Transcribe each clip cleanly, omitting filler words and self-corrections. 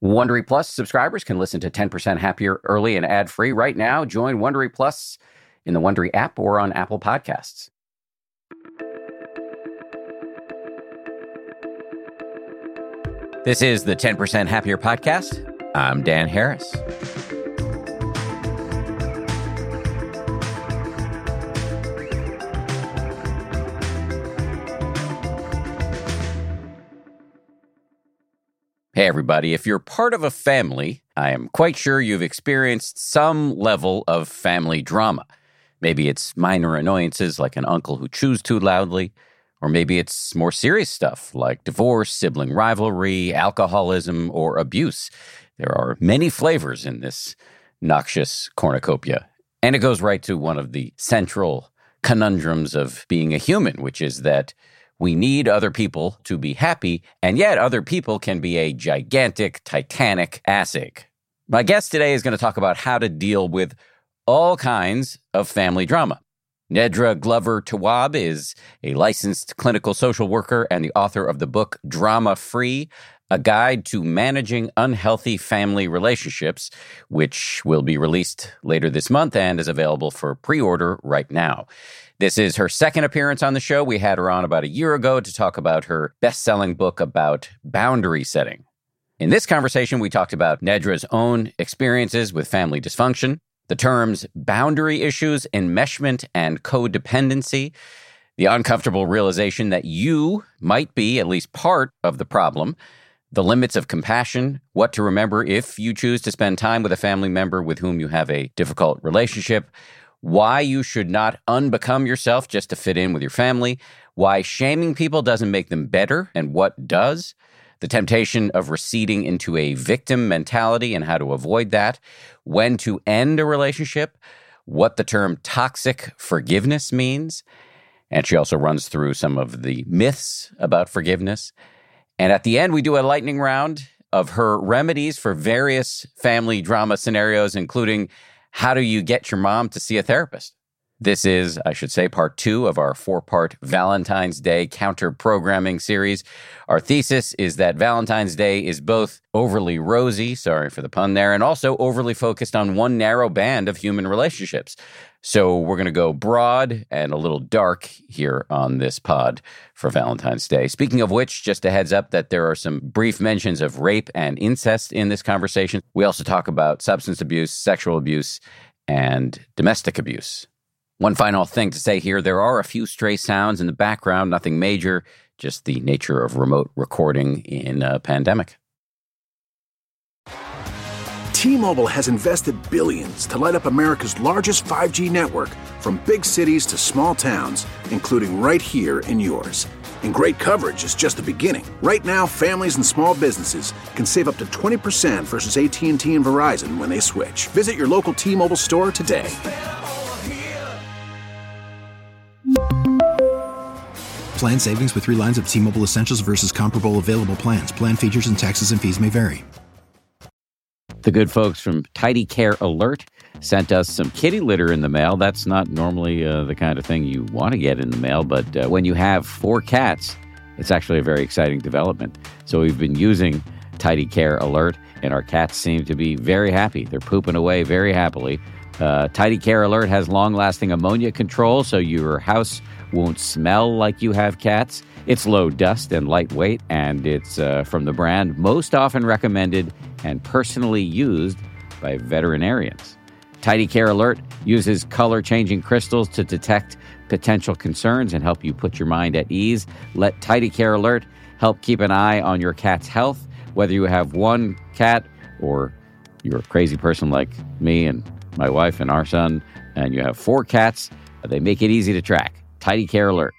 Wondery Plus subscribers can listen to 10% Happier early and ad-free right now. Join Wondery Plus in the Wondery app or on Apple Podcasts. This is the 10% Happier podcast. I'm Dan Harris. Hey, everybody. If you're part of a family, I am quite sure you've experienced some level of family drama. Maybe it's minor annoyances like an uncle who chews too loudly, or maybe it's more serious stuff like divorce, sibling rivalry, alcoholism, or abuse. There are many flavors in this noxious cornucopia. And it goes right to one of the central conundrums of being a human, which is that we need other people to be happy, and yet other people can be a gigantic, titanic ass-ache. My guest today is going to talk about how to deal with all kinds of family drama. Nedra Glover Tawwab is a licensed clinical social worker and the author of the book Drama Free, A Guide to Managing Unhealthy Family Relationships, which will be released later this month and is available for pre-order right now. This is her second appearance on the show. We had her on about a year ago to talk about her best-selling book about boundary setting. In this conversation, we talked about Nedra's own experiences with family dysfunction, the terms boundary issues, enmeshment, and codependency, the uncomfortable realization that you might be at least part of the problem, the limits of compassion, what to remember if you choose to spend time with a family member with whom you have a difficult relationship, why you should not unbecome yourself just to fit in with your family, why shaming people doesn't make them better and what does, the temptation of receding into a victim mentality and how to avoid that, when to end a relationship, what the term toxic forgiveness means, and she also runs through some of the myths about forgiveness. And at the end, we do a lightning round of her remedies for various family drama scenarios, including how do you get your mom to see a therapist? This is, I should say, part 2 of our 4-part Valentine's Day counter-programming series. Our thesis is that Valentine's Day is both overly rosy, sorry for the pun there, and also overly focused on one narrow band of human relationships. So we're going to go broad and a little dark here on this pod for Valentine's Day. Speaking of which, just a heads up that there are some brief mentions of rape and incest in this conversation. We also talk about substance abuse, sexual abuse, and domestic abuse. One final thing to say here, there are a few stray sounds in the background, nothing major, just the nature of remote recording in a pandemic. T-Mobile has invested billions to light up America's largest 5G network, from big cities to small towns, including right here in yours. And great coverage is just the beginning. Right now, families and small businesses can save up to 20% versus AT&T and Verizon when they switch. Visit your local T-Mobile store today. Plan savings with 3 lines of T-Mobile Essentials versus comparable available plans. Plan features and taxes and fees may vary. The good folks from Tidy Care Alert sent us some kitty litter in the mail. That's not normally the kind of thing you want to get in the mail, but when you have 4 cats, it's actually a very exciting development. So we've been using Tidy Care Alert, and our cats seem to be very happy. They're pooping away very happily. Tidy Care Alert has long-lasting ammonia control, so your house won't smell like you have cats. It's low dust and lightweight, and it's from the brand most often recommended and personally used by veterinarians. Tidy Care Alert uses color-changing crystals to detect potential concerns and help you put your mind at ease. Let Tidy Care Alert help keep an eye on your cat's health, whether you have one cat or you're a crazy person like me and my wife and our son, and you have 4 cats. They make it easy to track. Tidy Care Alert.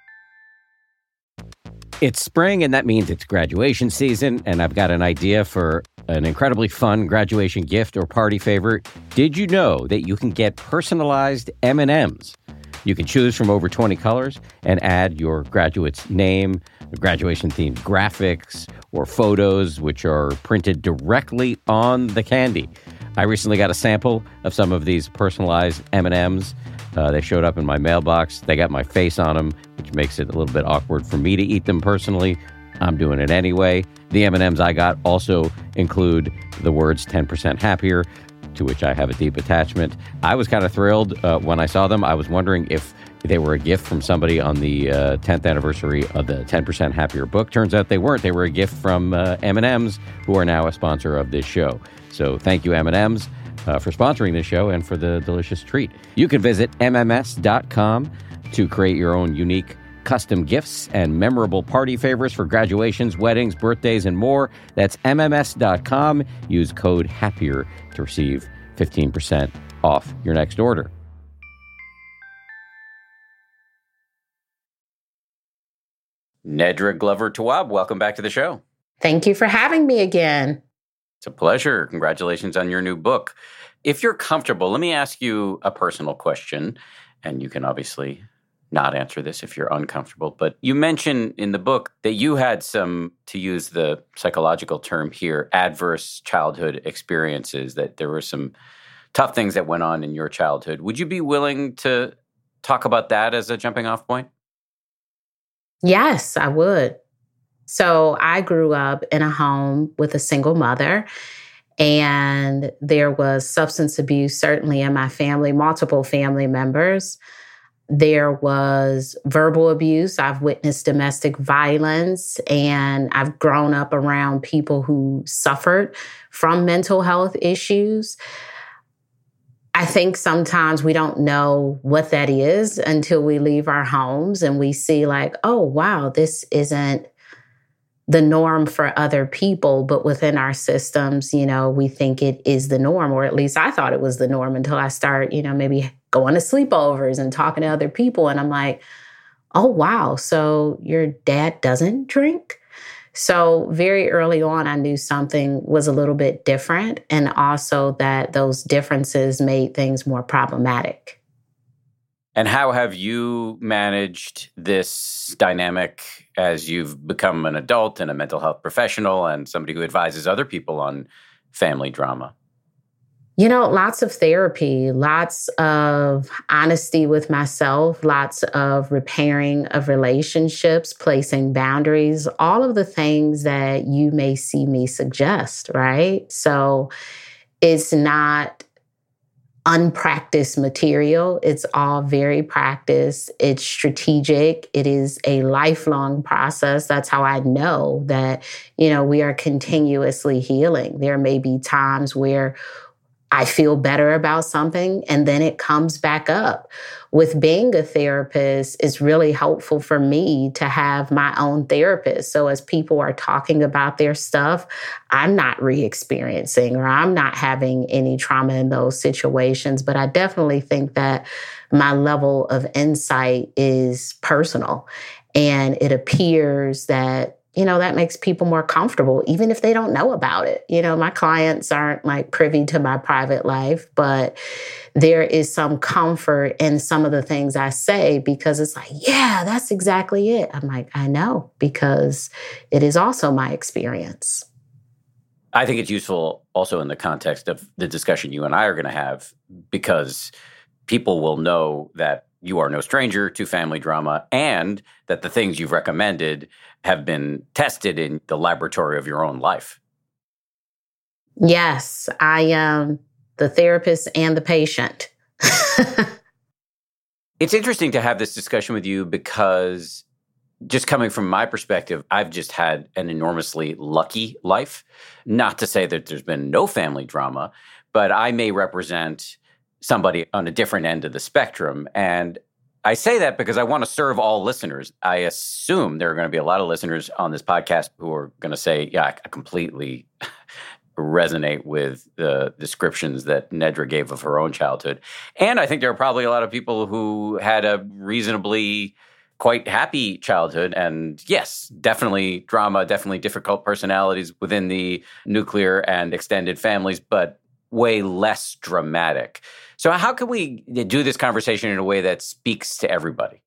It's spring, and that means it's graduation season, and I've got an idea for an incredibly fun graduation gift or party favor. Did you know that you can get personalized M&Ms? You can choose from over 20 colors and add your graduate's name, graduation-themed graphics, or photos, which are printed directly on the candy. I recently got a sample of some of these personalized M&Ms. They showed up in my mailbox. They got my face on them, which makes it a little bit awkward for me to eat them personally. I'm doing it anyway. The M&Ms I got also include the words 10% happier, to which I have a deep attachment. I was kind of thrilled when I saw them. I was wondering if they were a gift from somebody on the 10th anniversary of the 10% Happier book. Turns out they weren't. They were a gift from M&Ms, who are now a sponsor of this show. So thank you, M&Ms, for sponsoring this show and for the delicious treat. You can visit MMS.com to create your own unique custom gifts and memorable party favors for graduations, weddings, birthdays, and more. That's MMS.com. Use code HAPPIER to receive 15% off your next order. Nedra Glover Tawwab, welcome back to the show. Thank you for having me again. It's a pleasure. Congratulations on your new book. If you're comfortable, let me ask you a personal question, and you can obviously not answer this if you're uncomfortable, but you mentioned in the book that you had some, to use the psychological term here, adverse childhood experiences, that there were some tough things that went on in your childhood. Would you be willing to talk about that as a jumping off point? Yes, I would. So I grew up in a home with a single mother, and there was substance abuse certainly in my family, multiple family members. There was verbal abuse. I've witnessed domestic violence, and I've grown up around people who suffered from mental health issues. I think sometimes we don't know what that is until we leave our homes and we see like, oh, wow, this isn't the norm for other people, but within our systems, we think it is the norm, or at least I thought it was the norm until I start, maybe going to sleepovers and talking to other people. And I'm like, oh, wow, so your dad doesn't drink? So very early on, I knew something was a little bit different, and also that those differences made things more problematic. And how have you managed this dynamic as you've become an adult and a mental health professional and somebody who advises other people on family drama? Lots of therapy, lots of honesty with myself, lots of repairing of relationships, placing boundaries, all of the things that you may see me suggest, right? So it's not unpracticed material. It's all very practiced. It's strategic. It is a lifelong process. That's how I know that, we are continuously healing. There may be times where I feel better about something, and then it comes back up. With being a therapist, it's really helpful for me to have my own therapist. So as people are talking about their stuff, I'm not re-experiencing or I'm not having any trauma in those situations. But I definitely think that my level of insight is personal. And it appears that that makes people more comfortable, even if they don't know about it. My clients aren't like privy to my private life, but there is some comfort in some of the things I say because it's like, yeah, that's exactly it. I'm like, I know, because it is also my experience. I think it's useful also in the context of the discussion you and I are going to have, because people will know that you are no stranger to family drama and that the things you've recommended have been tested in the laboratory of your own life. Yes, I am the therapist and the patient. It's interesting to have this discussion with you because just coming from my perspective, I've just had an enormously lucky life. Not to say that there's been no family drama, but I may represent somebody on a different end of the spectrum. And I say that because I want to serve all listeners. I assume there are going to be a lot of listeners on this podcast who are going to say, yeah, I completely resonate with the descriptions that Nedra gave of her own childhood. And I think there are probably a lot of people who had a reasonably quite happy childhood. And yes, definitely drama, definitely difficult personalities within the nuclear and extended families, but way less dramatic. So how can we do this conversation in a way that speaks to everybody?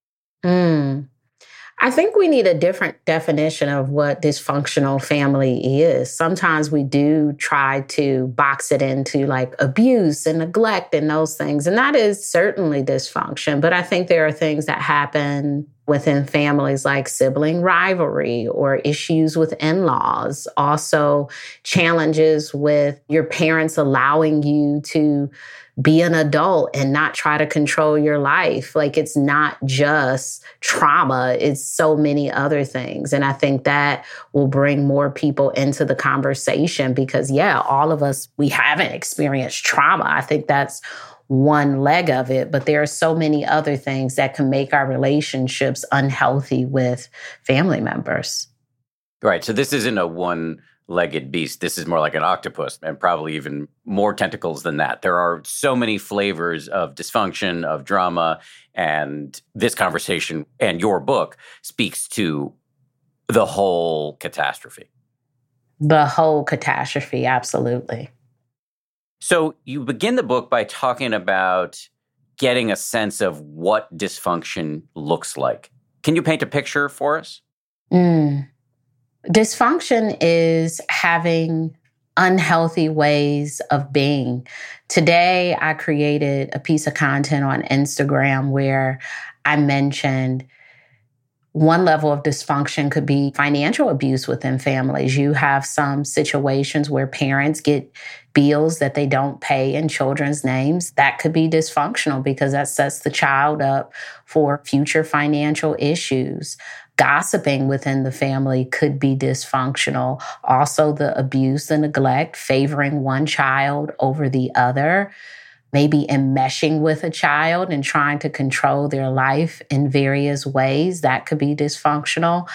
I think we need a different definition of what dysfunctional family is. Sometimes we do try to box it into like abuse and neglect and those things. And that is certainly dysfunction. But I think there are things that happen within families like sibling rivalry or issues with in-laws. Also, challenges with your parents allowing you to be an adult and not try to control your life. Like, it's not just trauma, it's so many other things. And I think that will bring more people into the conversation because, yeah, all of us, we haven't experienced trauma. I think that's one leg of it, but there are so many other things that can make our relationships unhealthy with family members. Right. So this isn't a one-legged beast. This is more like an octopus and probably even more tentacles than that. There are so many flavors of dysfunction, of drama, and this conversation and your book speaks to the whole catastrophe. The whole catastrophe, absolutely. So you begin the book by talking about getting a sense of what dysfunction looks like. Can you paint a picture for us? Dysfunction is having unhealthy ways of being. Today, I created a piece of content on Instagram where I mentioned one level of dysfunction could be financial abuse within families. You have some situations where parents get bills that they don't pay in children's names. That could be dysfunctional because that sets the child up for future financial issues. Gossiping within the family could be dysfunctional. Also, the abuse, the neglect, favoring one child over the other. Maybe enmeshing with a child and trying to control their life in various ways. That could be dysfunctional.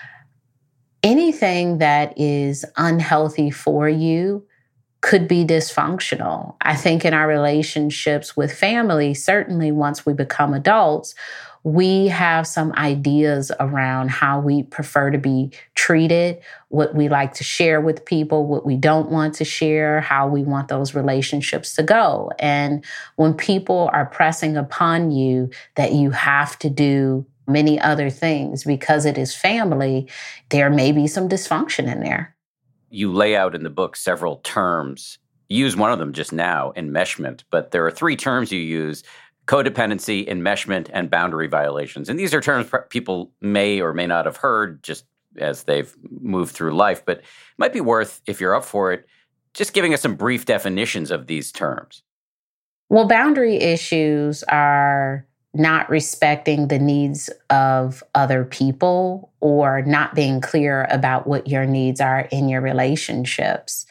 Anything that is unhealthy for you could be dysfunctional. I think in our relationships with family, certainly once we become adults, we have some ideas around how we prefer to be treated, what we like to share with people, what we don't want to share, how we want those relationships to go. And when people are pressing upon you that you have to do many other things because it is family, there may be some dysfunction in there. You lay out in the book several terms. You use one of them just now, enmeshment, but there are three terms you use: codependency, enmeshment, and boundary violations. And these are terms people may or may not have heard just as they've moved through life, but it might be worth, if you're up for it, just giving us some brief definitions of these terms. Well, boundary issues are not respecting the needs of other people or not being clear about what your needs are in your relationships.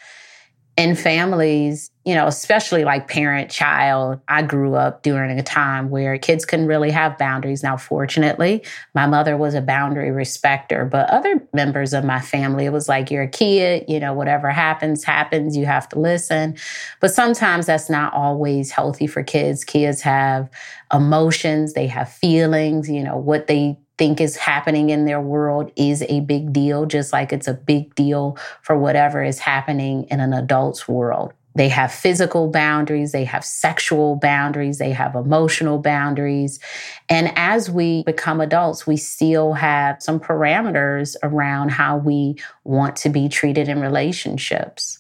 In families, especially like parent-child, I grew up during a time where kids couldn't really have boundaries. Now, fortunately, my mother was a boundary respecter, but other members of my family, it was like, you're a kid, whatever happens, you have to listen. But sometimes that's not always healthy for kids. Kids have emotions, they have feelings, what they think is happening in their world is a big deal, just like it's a big deal for whatever is happening in an adult's world. They have physical boundaries, they have sexual boundaries, they have emotional boundaries. And as we become adults, we still have some parameters around how we want to be treated in relationships.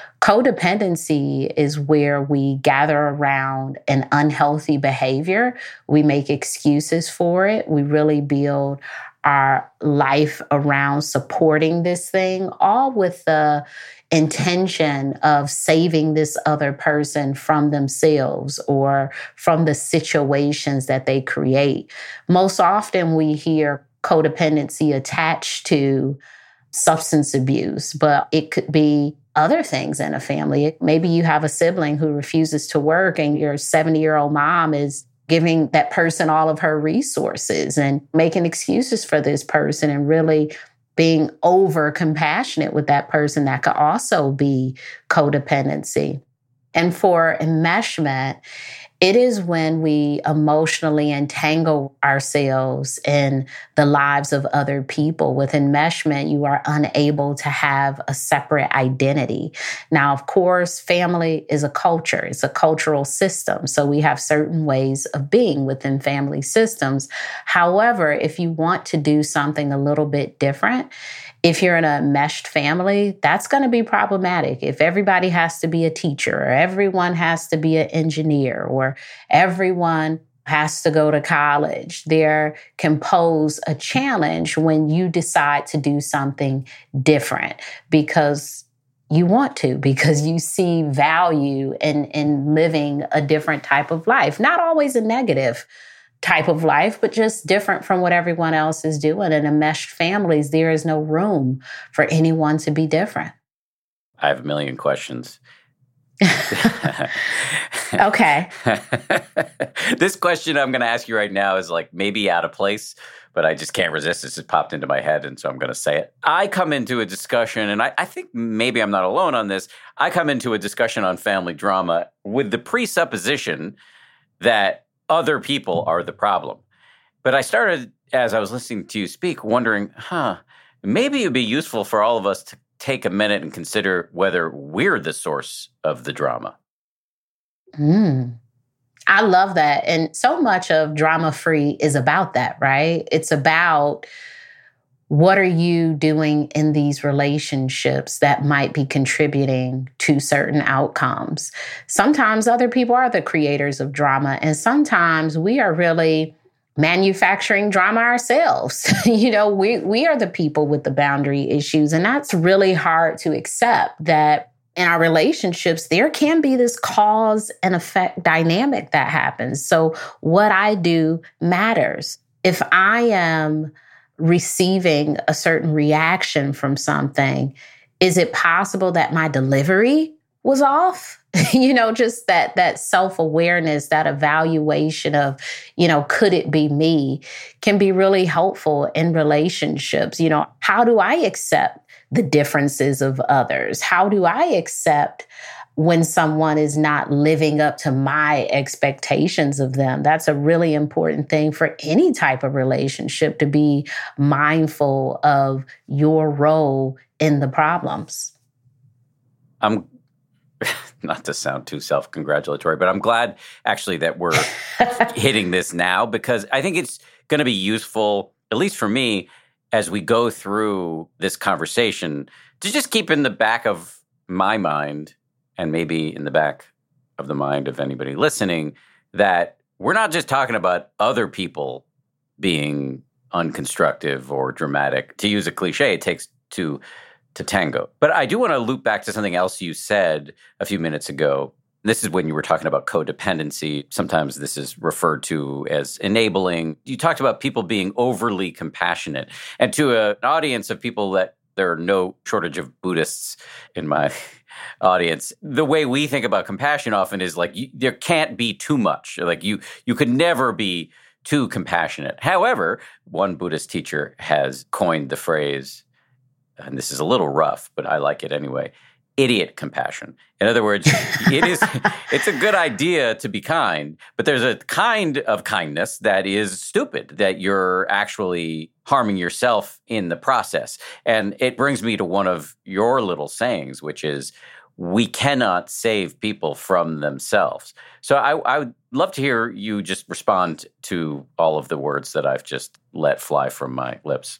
Codependency is where we gather around an unhealthy behavior. We make excuses for it. We really build our life around supporting this thing, all with the intention of saving this other person from themselves or from the situations that they create. Most often we hear codependency attached to substance abuse, but it could be other things in a family. Maybe you have a sibling who refuses to work and your 70-year-old mom is giving that person all of her resources and making excuses for this person and really being over compassionate with that person. That could also be codependency. And for enmeshment, it is when we emotionally entangle ourselves in the lives of other people. With enmeshment, you are unable to have a separate identity. Now, of course, family is a culture. It's a cultural system. So we have certain ways of being within family systems. However, if you want to do something a little bit different, if you're in a meshed family, that's going to be problematic. If everybody has to be a teacher, or everyone has to be an engineer, or everyone has to go to college. There can pose a challenge when you decide to do something different because you want to, because you see value in living a different type of life. Not always a negative type of life, but just different from what everyone else is doing. In enmeshed families, there is no room for anyone to be different. I have a million questions. Okay. This question I'm going to ask you right now is like maybe out of place, but I just can't resist. It just popped into my head, and so I'm going to say it. I come into a discussion, and I think maybe I'm not alone on this. I come into a discussion on family drama with the presupposition that other people are the problem. But I started, as I was listening to you speak, wondering, maybe it would be useful for all of us to take a minute and consider whether we're the source of the drama. I love that. And so much of Drama Free is about that, right? It's about what are you doing in these relationships that might be contributing to certain outcomes. Sometimes other people are the creators of drama, and sometimes we are really manufacturing drama ourselves. We are the people with the boundary issues, and that's really hard to accept, that in our relationships, there can be this cause and effect dynamic that happens. So what I do matters. If I am receiving a certain reaction from something, is it possible that my delivery was off? Just that self-awareness, that evaluation of, could it be me, can be really helpful in relationships. How do I accept the differences of others? How do I accept when someone is not living up to my expectations of them? That's a really important thing for any type of relationship, to be mindful of your role in the problems. I'm not to sound too self-congratulatory, but I'm glad actually that we're hitting this now, because I think it's going to be useful, at least for me, as we go through this conversation, to just keep in the back of my mind, and maybe in the back of the mind of anybody listening, that we're not just talking about other people being unconstructive or dramatic. To use a cliche, it takes two to tango. But I do want to loop back to something else you said a few minutes ago. This is when you were talking about codependency. Sometimes this is referred to as enabling. You talked about people being overly compassionate. And to an audience of people that there are no shortage of Buddhists in my audience, the way we think about compassion often is like there can't be too much. Like you could never be too compassionate. However, one Buddhist teacher has coined the phrase, and this is a little rough, but I like it anyway, idiot compassion. In other words, it's a good idea to be kind, but there's a kind of kindness that is stupid, that you're actually harming yourself in the process. And it brings me to one of your little sayings, which is, we cannot save people from themselves. So I would love to hear you just respond to all of the words that I've just let fly from my lips.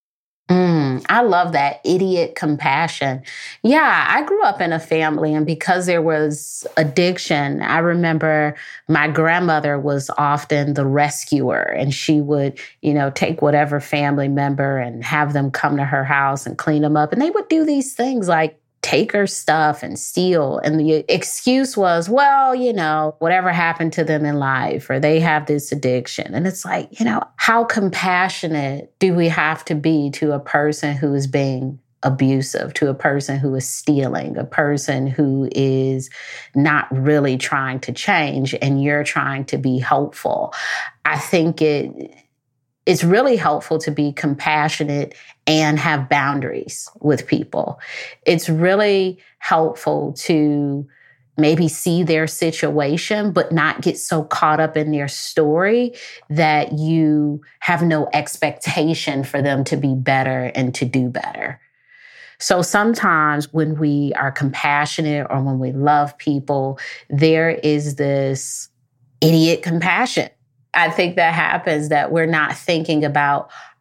I love that, idiot compassion. Yeah, I grew up in a family, and because there was addiction, I remember my grandmother was often the rescuer, and she would, take whatever family member and have them come to her house and clean them up. And they would do these things like take her stuff and steal. And the excuse was, well, whatever happened to them in life, or they have this addiction. And it's like, how compassionate do we have to be to a person who is being abusive, to a person who is stealing, a person who is not really trying to change, and you're trying to be helpful? I think it's really helpful to be compassionate and have boundaries with people. It's really helpful to maybe see their situation, but not get so caught up in their story that you have no expectation for them to be better and to do better. So sometimes when we are compassionate or when we love people, there is this idiot compassion. I think that happens, that we're not thinking about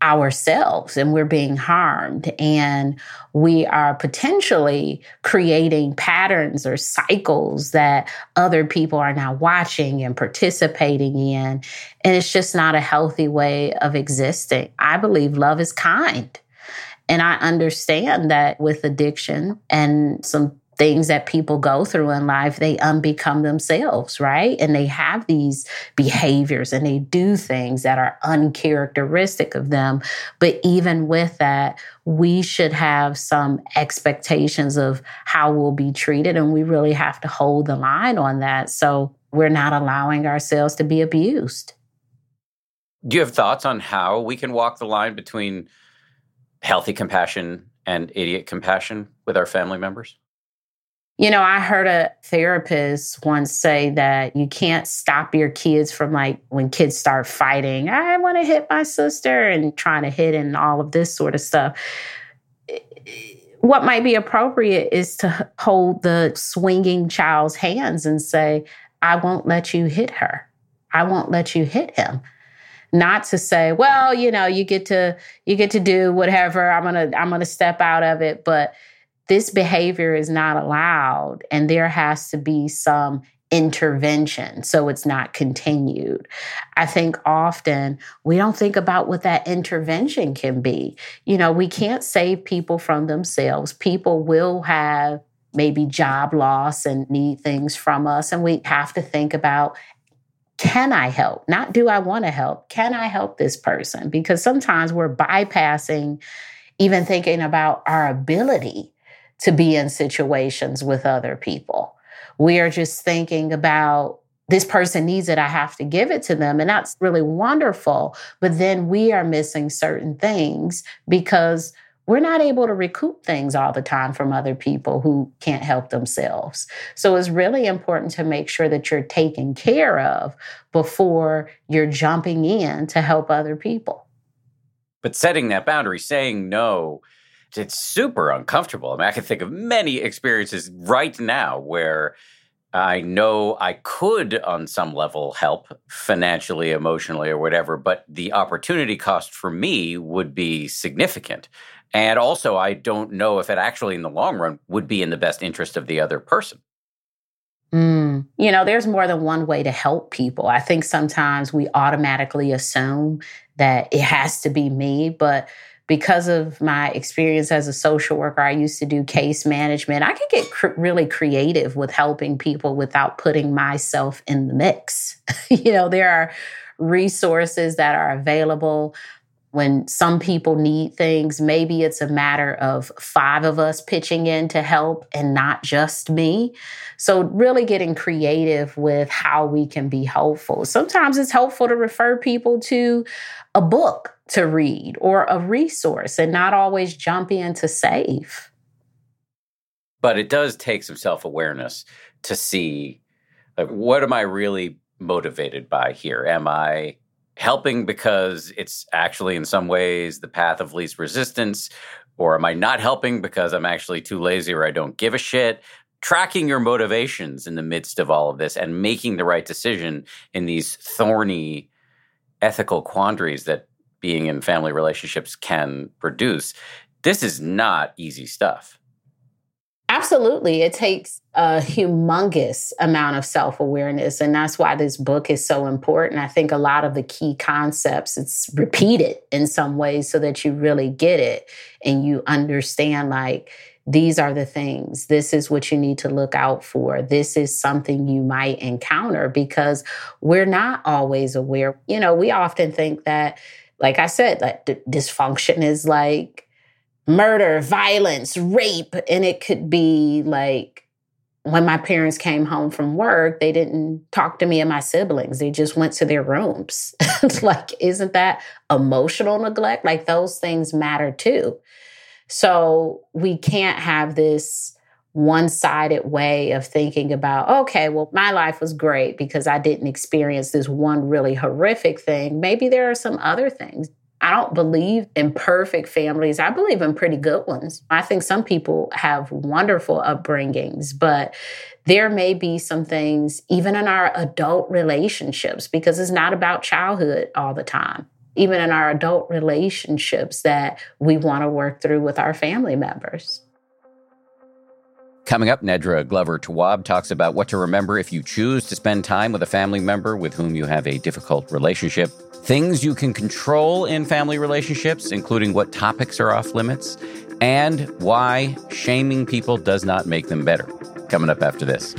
ourselves and we're being harmed, and we are potentially creating patterns or cycles that other people are now watching and participating in. And it's just not a healthy way of existing. I believe love is kind. And I understand that with addiction and some things that people go through in life, they unbecome themselves, right? And they have these behaviors and they do things that are uncharacteristic of them. But even with that, we should have some expectations of how we'll be treated. And we really have to hold the line on that, so we're not allowing ourselves to be abused. Do you have thoughts on how we can walk the line between healthy compassion and idiot compassion with our family members? You know, I heard a therapist once say that you can't stop your kids from, like, when kids start fighting, I want to hit my sister, and trying to hit and all of this sort of stuff. What might be appropriate is to hold the swinging child's hands and say, I won't let you hit her. I won't let you hit him. Not to say, well, you know, you get to do whatever. I'm gonna step out of it, but this behavior is not allowed, and there has to be some intervention so it's not continued. I think often we don't think about what that intervention can be. You know, we can't save people from themselves. People will have maybe job loss and need things from us, and we have to think about, can I help? Not do I want to help? Can I help this person? Because sometimes we're bypassing even thinking about our ability to be in situations with other people. We are just thinking about, this person needs it, I have to give it to them. And that's really wonderful. But then we are missing certain things because we're not able to recoup things all the time from other people who can't help themselves. So it's really important to make sure that you're taken care of before you're jumping in to help other people. But setting that boundary, saying no, it's super uncomfortable. I mean, I can think of many experiences right now where I know I could, on some level, help financially, emotionally, or whatever, but the opportunity cost for me would be significant. And also, I don't know if it actually, in the long run, would be in the best interest of the other person. You know, there's more than one way to help people. I think sometimes we automatically assume that it has to be me, but because of my experience as a social worker, I used to do case management. I could get really creative with helping people without putting myself in the mix. You know, there are resources that are available. When some people need things, maybe it's a matter of 5 of us pitching in to help and not just me. So really getting creative with how we can be helpful. Sometimes it's helpful to refer people to a book to read or a resource and not always jump in to save. But it does take some self-awareness to see, like, what am I really motivated by here? Am I helping because it's actually in some ways the path of least resistance? Or am I not helping because I'm actually too lazy or I don't give a shit? Tracking your motivations in the midst of all of this and making the right decision in these thorny ethical quandaries that being in family relationships can produce. This is not easy stuff. Absolutely. It takes a humongous amount of self-awareness. And that's why this book is so important. I think a lot of the key concepts, it's repeated in some ways so that you really get it and you understand, like, these are the things. This is what you need to look out for. This is something you might encounter, because we're not always aware. You know, we often think that, like I said, like dysfunction is like murder, violence, rape. And it could be like when my parents came home from work, they didn't talk to me and my siblings. They just went to their rooms. Like, isn't that emotional neglect? Like, those things matter too. So we can't have this one-sided way of thinking about, okay, well, my life was great because I didn't experience this one really horrific thing. Maybe there are some other things. I don't believe in perfect families. I believe in pretty good ones. I think some people have wonderful upbringings, but there may be some things even in our adult relationships, because it's not about childhood all the time. even in our adult relationships that we want to work through with our family members. Coming up, Nedra Glover-Tawwab talks about what to remember if you choose to spend time with a family member with whom you have a difficult relationship, things you can control in family relationships, including what topics are off limits, and why shaming people does not make them better. Coming up after this.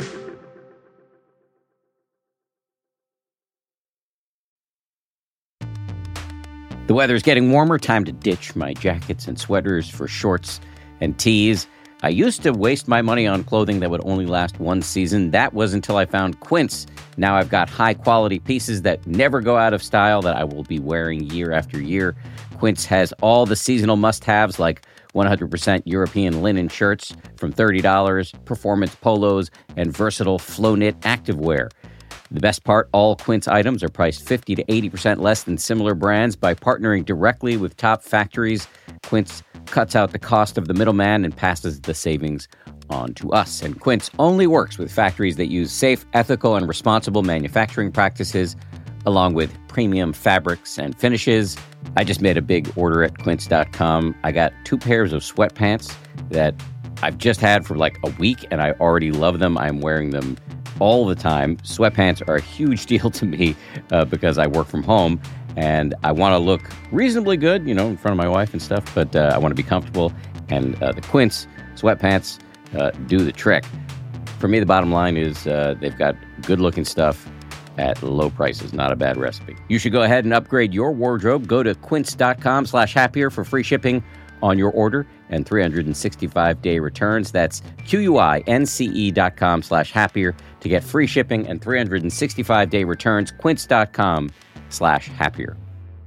The weather's getting warmer. Time to ditch my jackets and sweaters for shorts and tees. I used to waste my money on clothing that would only last one season. That was until I found Quince. Now I've got high-quality pieces that never go out of style that I will be wearing year after year. Quince has all the seasonal must-haves like 100% European linen shirts from $30, performance polos, and versatile flow-knit activewear. The best part, all Quince items are priced 50 to 80% less than similar brands. By partnering directly with top factories, Quince cuts out the cost of the middleman and passes the savings on to us. And Quince only works with factories that use safe, ethical, and responsible manufacturing practices, along with premium fabrics and finishes. I just made a big order at quince.com. I got 2 pairs of sweatpants that I've just had for like a week, and I already love them. I'm wearing them all the time. Sweatpants are a huge deal to me because I work from home and I want to look reasonably good, in front of my wife and stuff, but I want to be comfortable. And the Quince sweatpants do the trick. For me, the bottom line is they've got good looking stuff at low prices. Not a bad recipe. You should go ahead and upgrade your wardrobe. Go to quince.com/happier for free shipping on your order and 365-day returns. That's QUINCE.com/happier to get free shipping and 365-day returns. Quince.com/happier.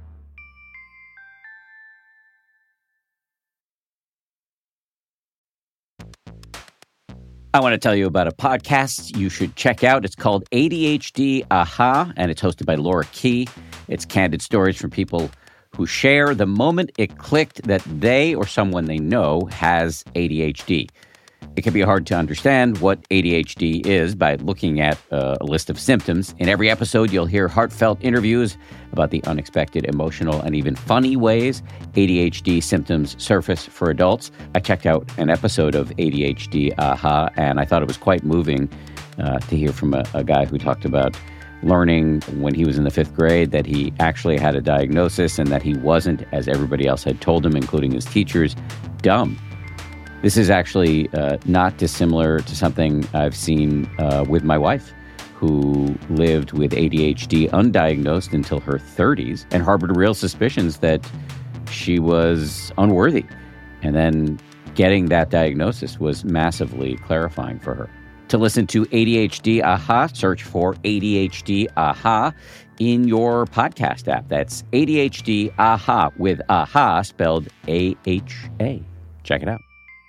I want to tell you about a podcast you should check out. It's called ADHD Aha, and it's hosted by Laura Key. It's candid stories from people who share the moment it clicked that they or someone they know has ADHD. It can be hard to understand what ADHD is by looking at a list of symptoms. In every episode, you'll hear heartfelt interviews about the unexpected, emotional, and even funny ways ADHD symptoms surface for adults. I checked out an episode of ADHD Aha, and I thought it was quite moving to hear from a guy who talked about learning when he was in the 5th grade that he actually had a diagnosis and that he wasn't, as everybody else had told him, including his teachers, dumb. This is actually not dissimilar to something I've seen with my wife, who lived with ADHD undiagnosed until her 30s and harbored real suspicions that she was unworthy. And then getting that diagnosis was massively clarifying for her. To listen to ADHD Aha, search for ADHD Aha in your podcast app. That's ADHD Aha with Aha spelled AHA. Check it out.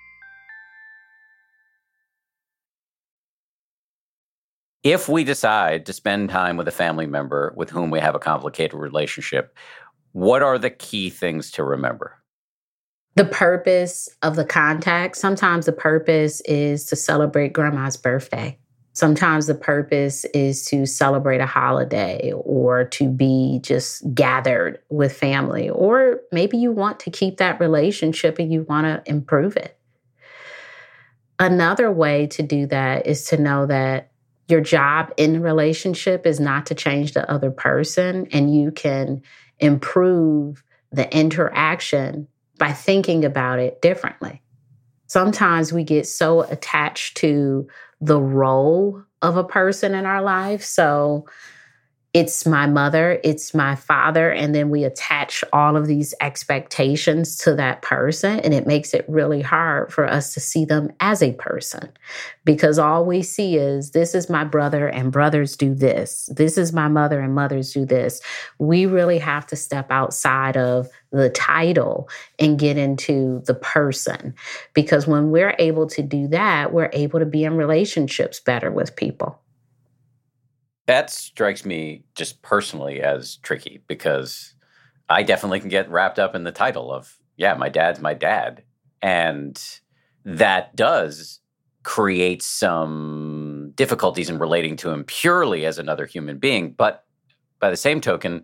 If we decide to spend time with a family member with whom we have a complicated relationship, what are the key things to remember? The purpose of the contact. Sometimes the purpose is to celebrate grandma's birthday. Sometimes the purpose is to celebrate a holiday or to be just gathered with family. Or maybe you want to keep that relationship and you want to improve it. Another way to do that is to know that your job in the relationship is not to change the other person, and you can improve the interaction by thinking about it differently. Sometimes we get so attached to the role of a person in our life. So it's my mother, it's my father, and then we attach all of these expectations to that person, and it makes it really hard for us to see them as a person because all we see is this is my brother and brothers do this. This is my mother and mothers do this. We really have to step outside of the title and get into the person because when we're able to do that, we're able to be in relationships better with people. That strikes me just personally as tricky because I definitely can get wrapped up in the title of, yeah, my dad's my dad. And that does create some difficulties in relating to him purely as another human being. But by the same token,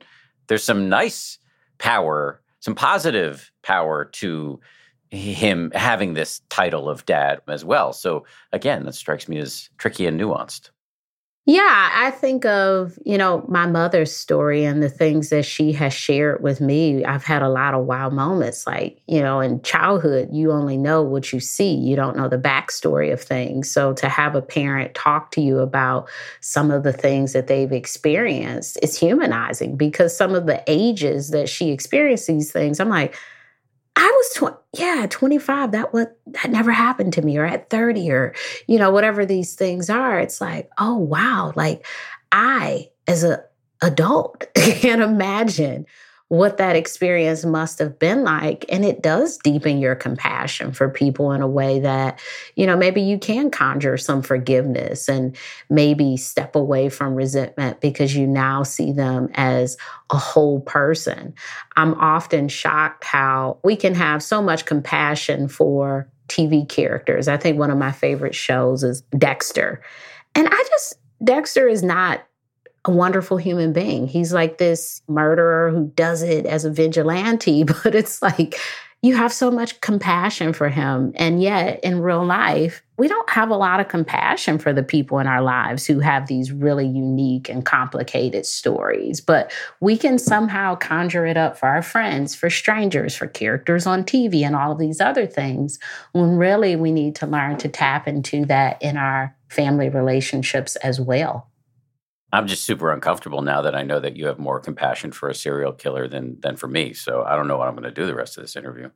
there's some nice power, some positive power to him having this title of dad as well. So again, that strikes me as tricky and nuanced. Yeah, I think of, my mother's story and the things that she has shared with me. I've had a lot of wow moments. Like, in childhood, you only know what you see. You don't know the backstory of things. So to have a parent talk to you about some of the things that they've experienced, it's humanizing, because some of the ages that she experienced these things, I'm like, I was 25. That never happened to me, or at 30, or, whatever these things are. It's like, oh, wow. Like, I, as an adult, can't imagine what that experience must have been like. And it does deepen your compassion for people in a way that, maybe you can conjure some forgiveness and maybe step away from resentment because you now see them as a whole person. I'm often shocked how we can have so much compassion for TV characters. I think one of my favorite shows is Dexter. And Dexter is not a wonderful human being. He's like this murderer who does it as a vigilante, but it's like you have so much compassion for him. And yet in real life, we don't have a lot of compassion for the people in our lives who have these really unique and complicated stories. But we can somehow conjure it up for our friends, for strangers, for characters on TV, and all of these other things, when really we need to learn to tap into that in our family relationships as well. I'm just super uncomfortable now that I know that you have more compassion for a serial killer than for me. So I don't know what I'm going to do the rest of this interview.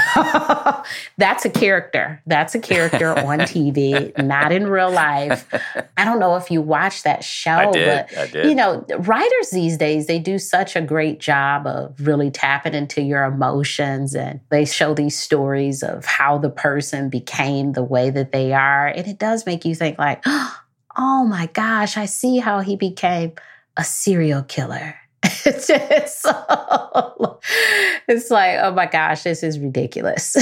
That's a character. That's a character on TV, not in real life. I don't know if you watched that show, I did. Writers these days, they do such a great job of really tapping into your emotions, and they show these stories of how the person became the way that they are. And it does make you think like, oh my gosh, I see how he became a serial killer. It's like, oh my gosh, this is ridiculous.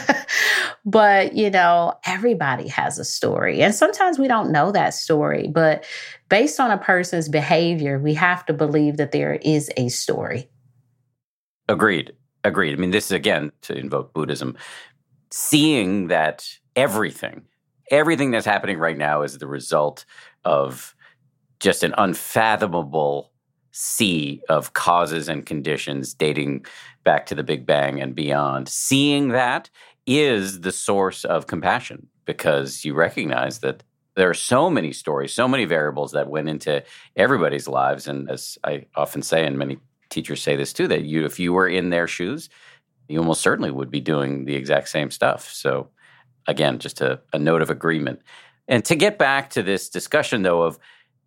But, everybody has a story. And sometimes we don't know that story. But based on a person's behavior, we have to believe that there is a story. Agreed. I mean, this is, again, to invoke Buddhism, seeing that everything that's happening right now is the result of just an unfathomable sea of causes and conditions dating back to the Big Bang and beyond. Seeing that is the source of compassion, because you recognize that there are so many stories, so many variables that went into everybody's lives. And as I often say, and many teachers say this too, that if you were in their shoes, you almost certainly would be doing the exact same stuff. So again, just a note of agreement. And to get back to this discussion, though, of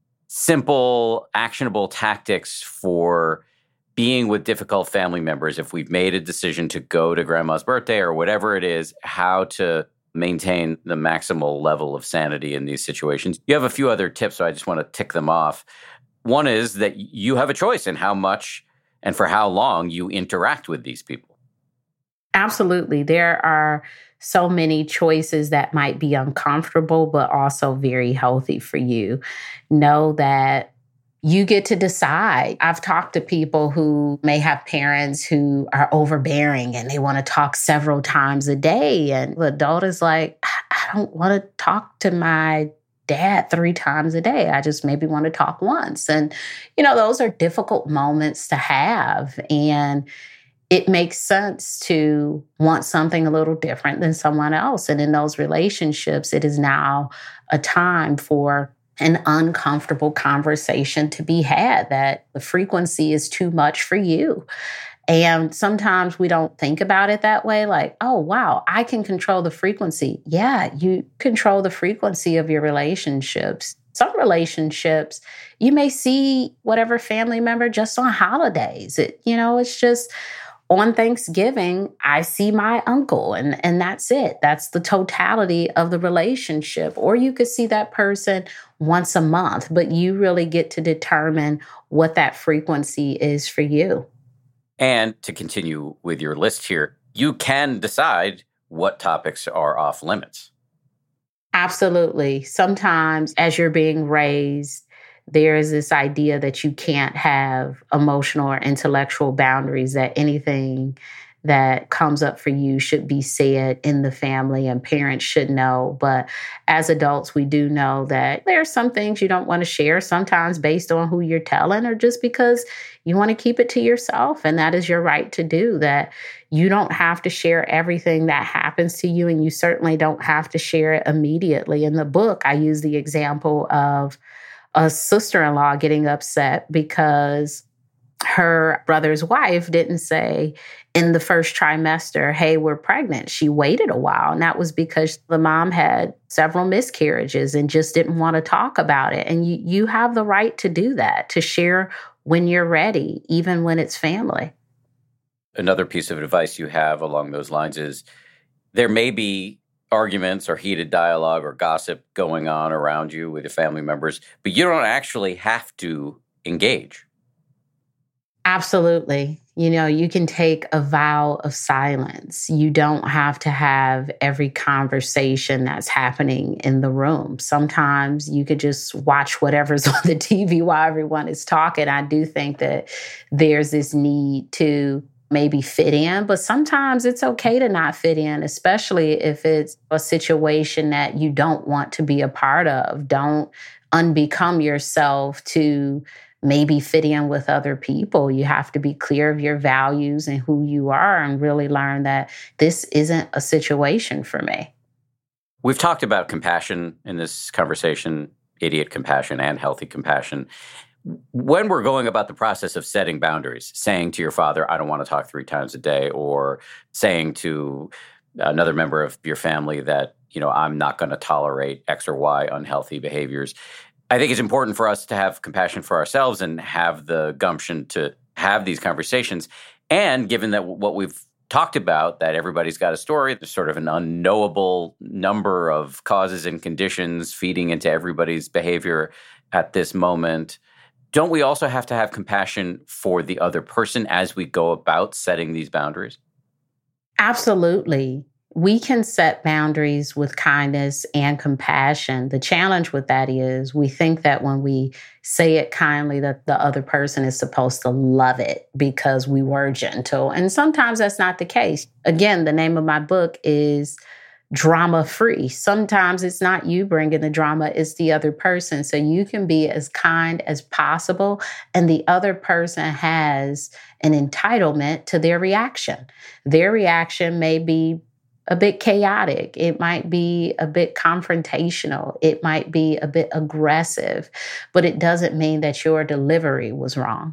simple, actionable tactics for being with difficult family members, if we've made a decision to go to grandma's birthday or whatever it is, how to maintain the maximal level of sanity in these situations. You have a few other tips, so I just want to tick them off. One is that you have a choice in how much and for how long you interact with these people. Absolutely. There are so many choices that might be uncomfortable, but also very healthy for you. Know that you get to decide. I've talked to people who may have parents who are overbearing and they want to talk several times a day. And the adult is like, I don't want to talk to my dad 3 times a day. I just maybe want to talk once. And, those are difficult moments to have. And it makes sense to want something a little different than someone else. And in those relationships, it is now a time for an uncomfortable conversation to be had, that the frequency is too much for you. And sometimes we don't think about it that way, like, oh, wow, I can control the frequency. Yeah, you control the frequency of your relationships. Some relationships, you may see whatever family member just on holidays. It's just on Thanksgiving, I see my uncle, and that's it. That's the totality of the relationship. Or you could see that person once a month, but you really get to determine what that frequency is for you. And to continue with your list here, you can decide what topics are off limits. Absolutely. Sometimes as you're being raised, there is this idea that you can't have emotional or intellectual boundaries, that anything that comes up for you should be said in the family and parents should know. But as adults, we do know that there are some things you don't want to share, sometimes based on who you're telling or just because you want to keep it to yourself. And that is your right to do that. You don't have to share everything that happens to you, and you certainly don't have to share it immediately. In the book, I use the example of a sister-in-law getting upset because her brother's wife didn't say in the first trimester, hey, we're pregnant. She waited a while. And that was because the mom had several miscarriages and just didn't want to talk about it. And you have the right to do that, to share when you're ready, even when it's family. Another piece of advice you have along those lines is there may be arguments or heated dialogue or gossip going on around you with your family members, but you don't actually have to engage. Absolutely. You can take a vow of silence. You don't have to have every conversation that's happening in the room. Sometimes you could just watch whatever's on the TV while everyone is talking. I do think that there's this need to maybe fit in, but sometimes it's okay to not fit in, especially if it's a situation that you don't want to be a part of. Don't unbecome yourself to maybe fit in with other people. You have to be clear of your values and who you are and really learn that this isn't a situation for me. We've talked about compassion in this conversation, idiot compassion and healthy compassion. When we're going about the process of setting boundaries, saying to your father, I don't want to talk 3 times a day, or saying to another member of your family that, I'm not going to tolerate X or Y unhealthy behaviors, I think it's important for us to have compassion for ourselves and have the gumption to have these conversations. And given that what we've talked about, that everybody's got a story, there's sort of an unknowable number of causes and conditions feeding into everybody's behavior at this moment, don't we also have to have compassion for the other person as we go about setting these boundaries? Absolutely. We can set boundaries with kindness and compassion. The challenge with that is we think that when we say it kindly, that the other person is supposed to love it because we were gentle. And sometimes that's not the case. Again, the name of my book is Drama Free. Sometimes it's not you bringing the drama, it's the other person. So you can be as kind as possible, and the other person has an entitlement to their reaction. Their reaction may be a bit chaotic. It might be a bit confrontational. It might be a bit aggressive, but it doesn't mean that your delivery was wrong.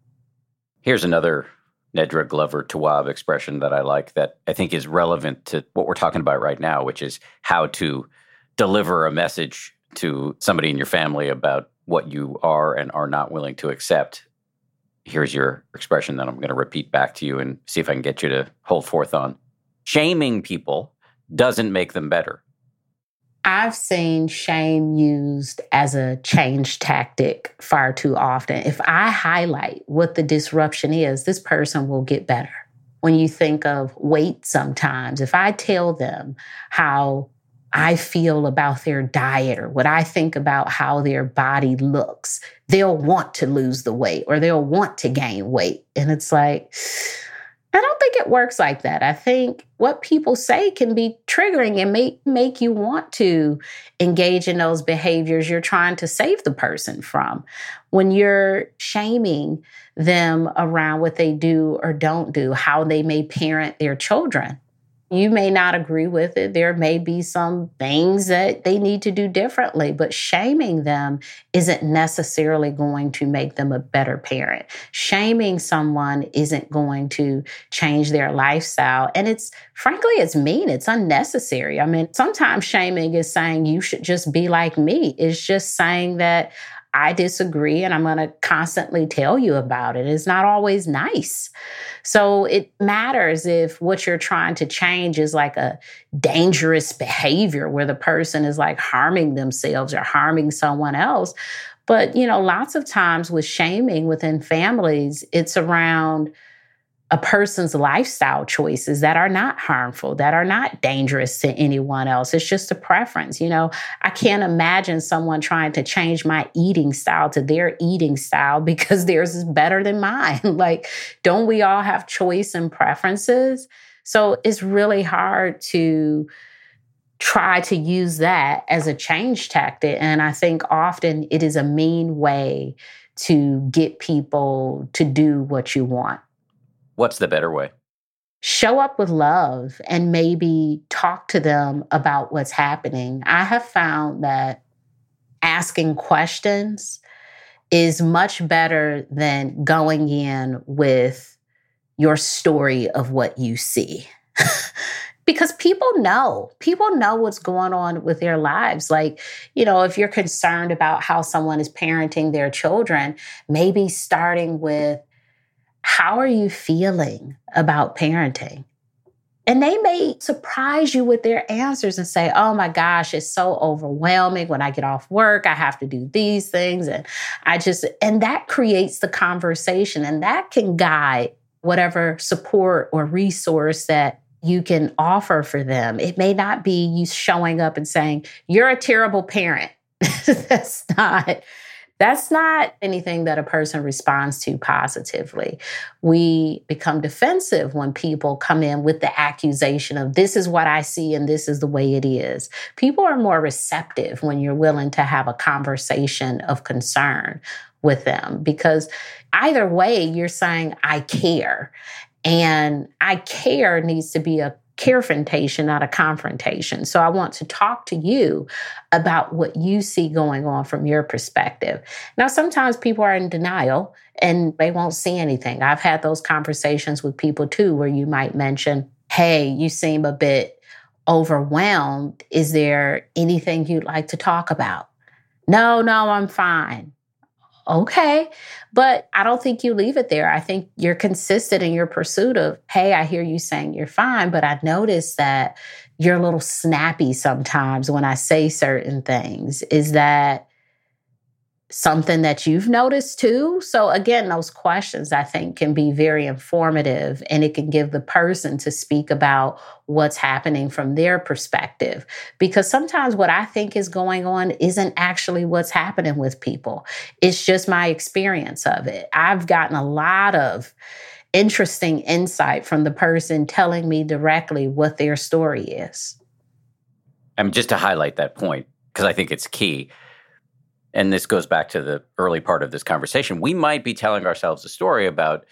Here's another Nedra Glover Tawwab expression that I like that I think is relevant to what we're talking about right now, which is how to deliver a message to somebody in your family about what you are and are not willing to accept. Here's your expression that I'm going to repeat back to you and see if I can get you to hold forth on. Shaming people doesn't make them better. I've seen shame used as a change tactic far too often. If I highlight what the disruption is, this person will get better. When you think of weight sometimes, if I tell them how I feel about their diet or what I think about how their body looks, they'll want to lose the weight or they'll want to gain weight. And it's like, I don't think it works like that. I think what people say can be triggering and make you want to engage in those behaviors you're trying to save the person from. When you're shaming them around what they do or don't do, how they may parent their children, you may not agree with it. There may be some things that they need to do differently, but shaming them isn't necessarily going to make them a better parent. Shaming someone isn't going to change their lifestyle. And frankly, it's mean. It's unnecessary. I mean, sometimes shaming is saying you should just be like me. It's just saying that I disagree and I'm going to constantly tell you about it. It's not always nice. So it matters if what you're trying to change is like a dangerous behavior where the person is like harming themselves or harming someone else. But, lots of times with shaming within families, it's around a person's lifestyle choices that are not harmful, that are not dangerous to anyone else. It's just a preference. I can't imagine someone trying to change my eating style to their eating style because theirs is better than mine. Like, don't we all have choice and preferences? So it's really hard to try to use that as a change tactic. And I think often it is a mean way to get people to do what you want. What's the better way? Show up with love and maybe talk to them about what's happening. I have found that asking questions is much better than going in with your story of what you see. Because people know what's going on with their lives. Like, if you're concerned about how someone is parenting their children, maybe starting with, how are you feeling about parenting? And they may surprise you with their answers and say, oh my gosh, it's so overwhelming. When I get off work, I have to do these things. And that creates the conversation, and that can guide whatever support or resource that you can offer for them. It may not be you showing up and saying, you're a terrible parent. That's not anything that a person responds to positively. We become defensive when people come in with the accusation of, this is what I see and this is the way it is. People are more receptive when you're willing to have a conversation of concern with them, because either way, you're saying, I care. And I care needs to be a confrontation, not a confrontation. So I want to talk to you about what you see going on from your perspective. Now, sometimes people are in denial and they won't see anything. I've had those conversations with people too, where you might mention, hey, you seem a bit overwhelmed. Is there anything you'd like to talk about? No, I'm fine. Okay. But I don't think you leave it there. I think you're consistent in your pursuit of, hey, I hear you saying you're fine, but I notice that you're a little snappy sometimes when I say certain things. Is that something that you've noticed too? So again, those questions I think can be very informative, and it can give the person to speak about what's happening from their perspective. Because sometimes what I think is going on isn't actually what's happening with people. It's just my experience of it. I've gotten a lot of interesting insight from the person telling me directly what their story is. Just to highlight that point, because I think it's key. And this goes back to the early part of this conversation. We might be telling ourselves a story about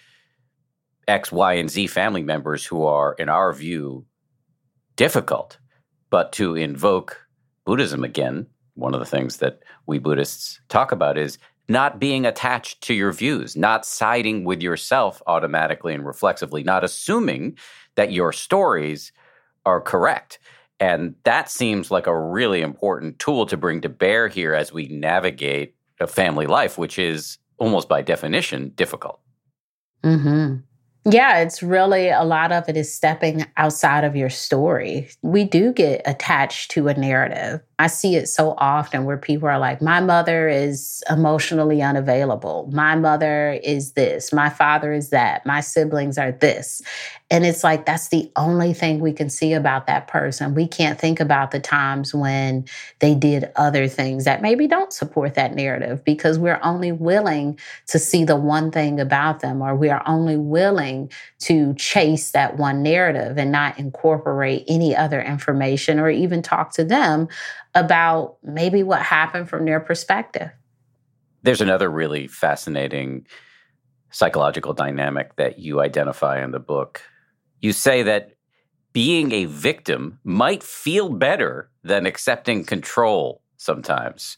X, Y, and Z family members who are, in our view, difficult. But to invoke Buddhism again, one of the things that we Buddhists talk about is not being attached to your views, not siding with yourself automatically and reflexively, not assuming that your stories are correct. And that seems like a really important tool to bring to bear here as we navigate a family life, which is almost by definition difficult. Mm-hmm. Yeah, it's really, a lot of it is stepping outside of your story. We do get attached to a narrative. I see it so often where people are like, my mother is emotionally unavailable. My mother is this. My father is that. My siblings are this. And it's like, that's the only thing we can see about that person. We can't think about the times when they did other things that maybe don't support that narrative, because we're only willing to see the one thing about them, or we are only willing to chase that one narrative and not incorporate any other information or even talk to them about maybe what happened from their perspective. There's another really fascinating psychological dynamic that you identify in the book. You say that being a victim might feel better than accepting control sometimes.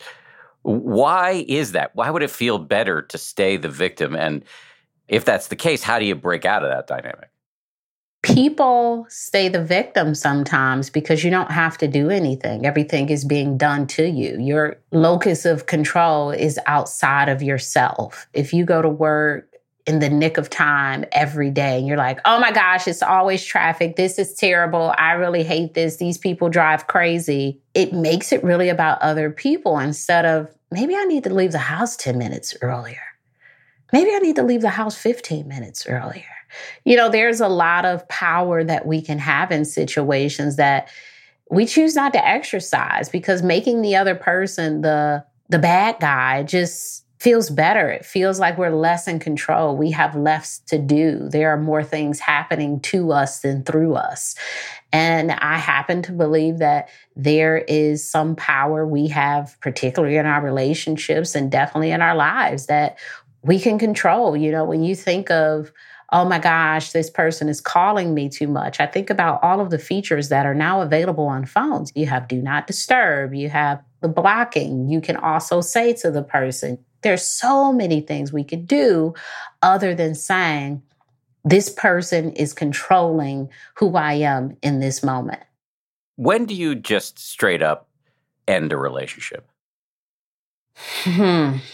Why is that? Why would it feel better to stay the victim? And if that's the case, how do you break out of that dynamic? People stay the victim sometimes because you don't have to do anything. Everything is being done to you. Your locus of control is outside of yourself. If you go to work in the nick of time every day and you're like, oh my gosh, it's always traffic. This is terrible. I really hate this. These people drive crazy. It makes it really about other people instead of, maybe I need to leave the house 10 minutes earlier. Maybe I need to leave the house 15 minutes earlier. There's a lot of power that we can have in situations that we choose not to exercise because making the other person the bad guy just feels better. It feels like we're less in control. We have less to do. There are more things happening to us than through us. And I happen to believe that there is some power we have, particularly in our relationships and definitely in our lives, that we can control. When you think of, oh my gosh, this person is calling me too much, I think about all of the features that are now available on phones. You have do not disturb, you have the blocking. You can also say to the person, there's so many things we could do other than saying, this person is controlling who I am in this moment. When do you just straight up end a relationship? In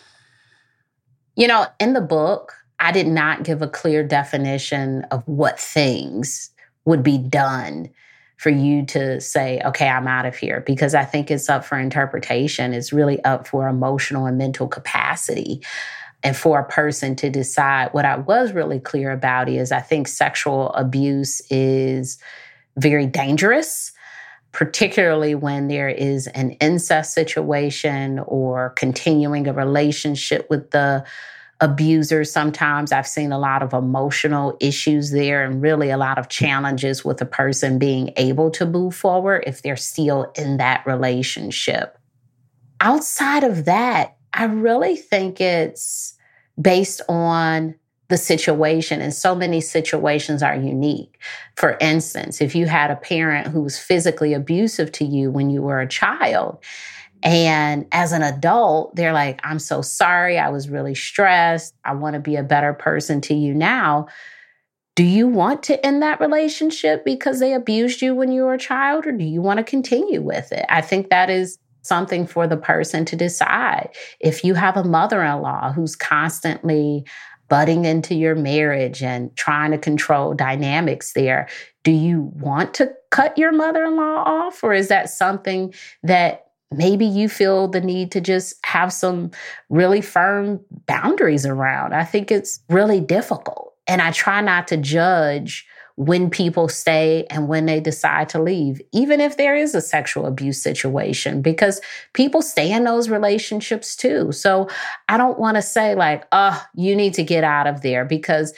the book, I did not give a clear definition of what things would be done for you to say, okay, I'm out of here, because I think it's up for interpretation. It's really up for emotional and mental capacity and for a person to decide. What I was really clear about is I think sexual abuse is very dangerous, particularly when there is an incest situation or continuing a relationship with the abuser. Sometimes I've seen a lot of emotional issues there and really a lot of challenges with a person being able to move forward if they're still in that relationship. Outside of that, I really think it's based on the situation, and so many situations are unique. For instance, if you had a parent who was physically abusive to you when you were a child, and as an adult, they're like, I'm so sorry, I was really stressed, I want to be a better person to you now. Do you want to end that relationship because they abused you when you were a child, or do you want to continue with it? I think that is something for the person to decide. If you have a mother-in-law who's constantly butting into your marriage and trying to control dynamics there, do you want to cut your mother-in-law off? Or is that something that maybe you feel the need to just have some really firm boundaries around? I think it's really difficult. And I try not to judge when people stay and when they decide to leave, even if there is a sexual abuse situation, because people stay in those relationships too. So I don't want to say like, oh, you need to get out of there, because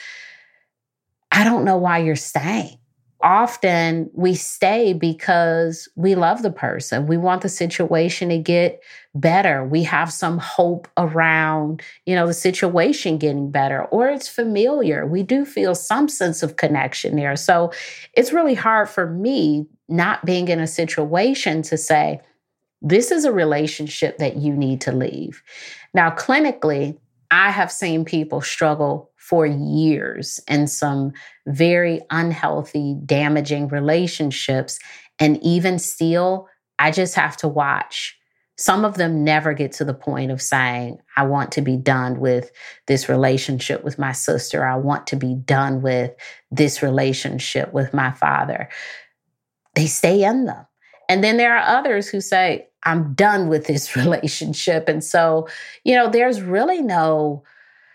I don't know why you're staying. Often we stay because we love the person. We want the situation to get better. We have some hope around, the situation getting better, or it's familiar. We do feel some sense of connection there. So it's really hard for me, not being in a situation, to say, this is a relationship that you need to leave. Now, clinically, I have seen people struggle for years in some very unhealthy, damaging relationships. And even still, I just have to watch. Some of them never get to the point of saying, I want to be done with this relationship with my sister. I want to be done with this relationship with my father. They stay in them. And then there are others who say, I'm done with this relationship. And so, there's really no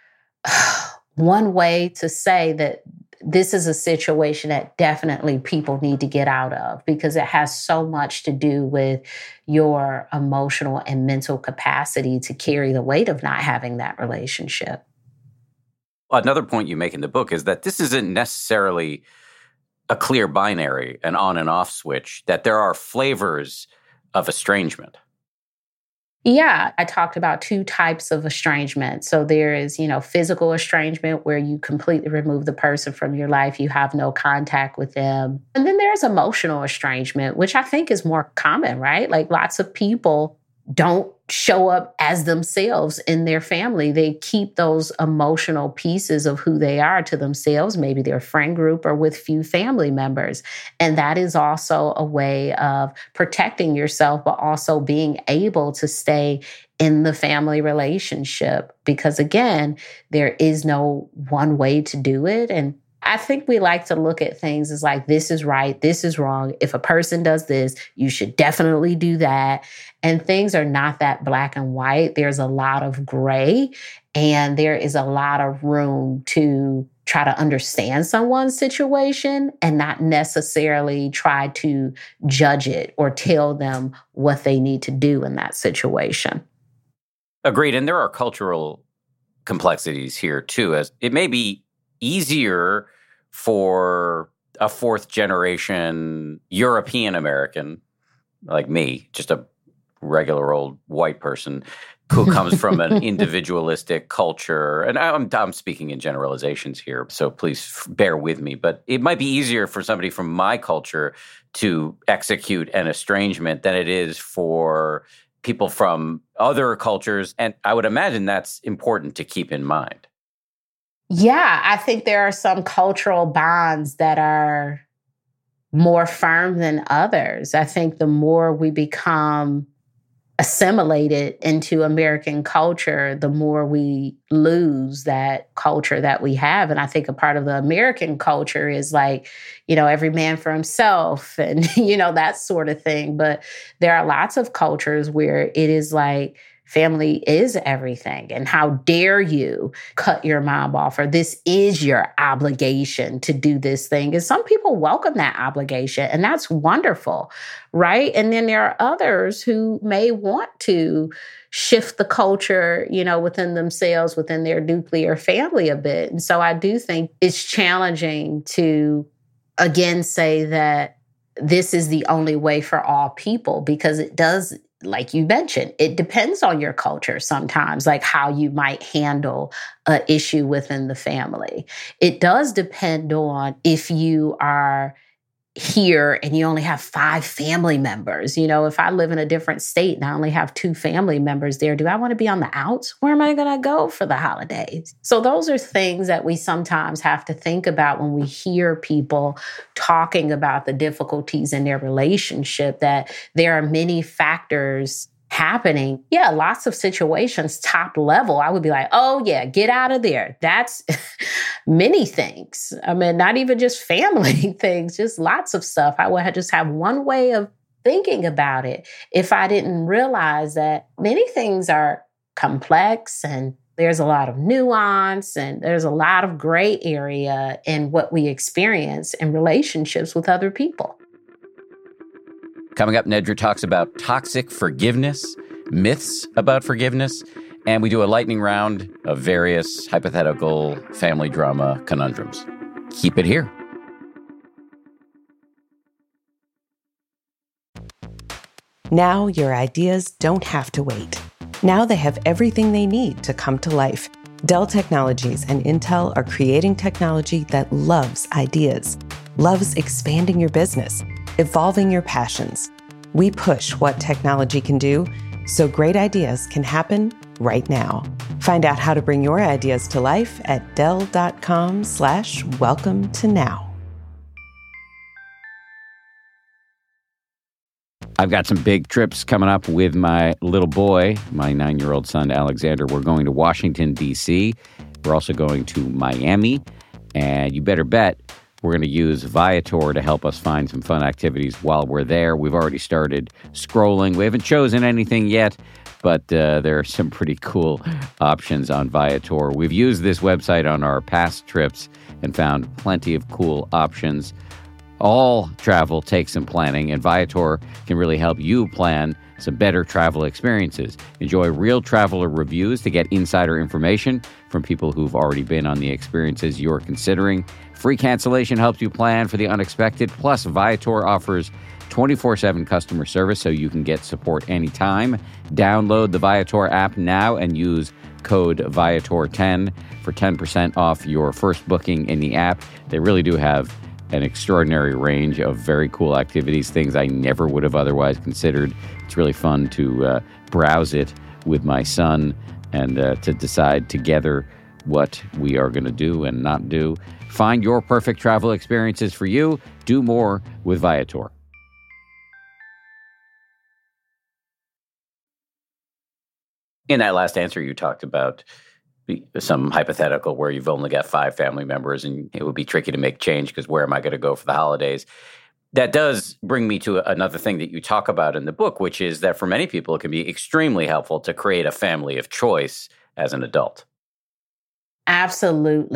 one way to say that this is a situation that definitely people need to get out of, because it has so much to do with your emotional and mental capacity to carry the weight of not having that relationship. Another point you make in the book is that this isn't necessarily a clear binary, an on and off switch, that there are flavors of estrangement. Yeah, I talked about two types of estrangement. So there is, physical estrangement, where you completely remove the person from your life. You have no contact with them. And then there's emotional estrangement, which I think is more common, right? Like lots of people don't show up as themselves in their family. They keep those emotional pieces of who they are to themselves, maybe their friend group or with few family members. And that is also a way of protecting yourself, but also being able to stay in the family relationship. Because again, there is no one way to do it. And I think we like to look at things as like, this is right, this is wrong. If a person does this, you should definitely do that. And things are not that black and white. There's a lot of gray, and there is a lot of room to try to understand someone's situation and not necessarily try to judge it or tell them what they need to do in that situation. Agreed. And there are cultural complexities here too, as it may be easier for a fourth generation European American like me, just a regular old white person who comes from an individualistic culture. And I'm speaking in generalizations here, so please bear with me. But it might be easier for somebody from my culture to execute an estrangement than it is for people from other cultures. And I would imagine that's important to keep in mind. Yeah, I think there are some cultural bonds that are more firm than others. I think the more we become assimilated into American culture, the more we lose that culture that we have. And I think a part of the American culture is like, every man for himself and, that sort of thing. But there are lots of cultures where it is like, family is everything. And how dare you cut your mom off, or this is your obligation to do this thing. And some people welcome that obligation, and that's wonderful, right? And then there are others who may want to shift the culture, within themselves, within their nuclear family a bit. And so I do think it's challenging to, again, say that this is the only way for all people, because it does, like you mentioned, it depends on your culture sometimes, like how you might handle an issue within the family. It does depend on if you are here and you only have 5 family members. If I live in a different state and I only have 2 family members there, do I want to be on the outs? Where am I going to go for the holidays? So those are things that we sometimes have to think about when we hear people talking about the difficulties in their relationship, that there are many factors happening. Yeah, lots of situations, top level, I would be like, oh yeah, get out of there. That's many things. I mean, not even just family things, just lots of stuff. I would just have one way of thinking about it if I didn't realize that many things are complex and there's a lot of nuance and there's a lot of gray area in what we experience in relationships with other people. Coming up, Nedra talks about toxic forgiveness, myths about forgiveness, and we do a lightning round of various hypothetical family drama conundrums. Keep it here. Now your ideas don't have to wait. Now they have everything they need to come to life. Dell Technologies and Intel are creating technology that loves ideas, loves expanding your business, evolving your passions. We push what technology can do so great ideas can happen right now. Find out how to bring your ideas to life at Dell.com/welcome to now. I've got some big trips coming up with my little boy, my 9-year-old son, Alexander. We're going to Washington, D.C. We're also going to Miami. And you better bet we're going to use Viator to help us find some fun activities while we're there. We've already started scrolling. We haven't chosen anything yet, but there are some pretty cool options on Viator. We've used this website on our past trips and found plenty of cool options. All travel takes some planning, and Viator can really help you plan some better travel experiences. Enjoy real traveler reviews to get insider information from people who've already been on the experiences you're considering. Free cancellation helps you plan for the unexpected. Plus, Viator offers 24/7 customer service, so you can get support anytime. Download the Viator app now and use code Viator10 for 10% off your first booking in the app. They really do have an extraordinary range of very cool activities, things I never would have otherwise considered. It's really fun to browse it with my son and to decide together what we are going to do and not do. Find your perfect travel experiences for you. Do more with Viator. In that last answer, you talked about some hypothetical where you've only got 5 family members and it would be tricky to make change because where am I going to go for the holidays? That does bring me to another thing that you talk about in the book, which is that for many people, it can be extremely helpful to create a family of choice as an adult. Absolutely.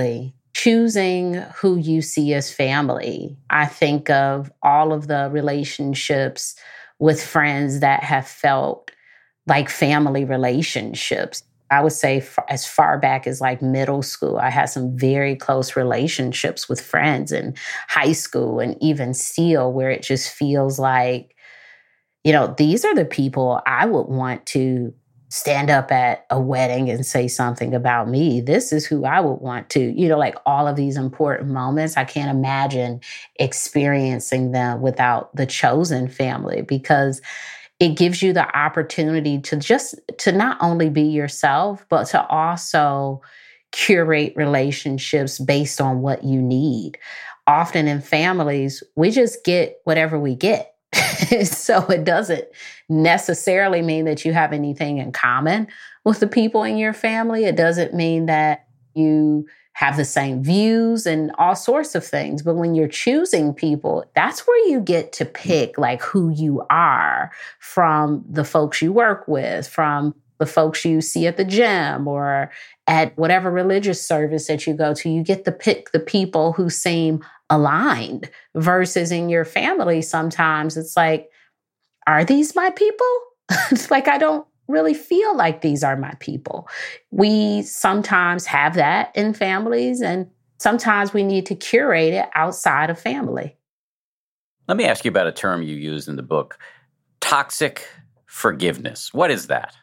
choosing who you see as family. I think of all of the relationships with friends that have felt like family relationships. I would say as far back as like middle school, I had some very close relationships with friends in high school and even still, where it just feels like, these are the people I would want to stand up at a wedding and say something about me. This is who I would want to, like all of these important moments. I can't imagine experiencing them without the chosen family, because it gives you the opportunity to not only be yourself, but to also curate relationships based on what you need. Often in families, we just get whatever we get. So it doesn't necessarily mean that you have anything in common with the people in your family. It doesn't mean that you have the same views and all sorts of things. But when you're choosing people, that's where you get to pick like who you are from the folks you work with, from the folks you see at the gym or at whatever religious service that you go to. You get to pick the people who seem aligned, versus in your family, sometimes it's like, are these my people? It's like, I don't really feel like these are my people. We sometimes have that in families, and sometimes we need to curate it outside of family. Let me ask you about a term you used in the book, toxic forgiveness. What is that?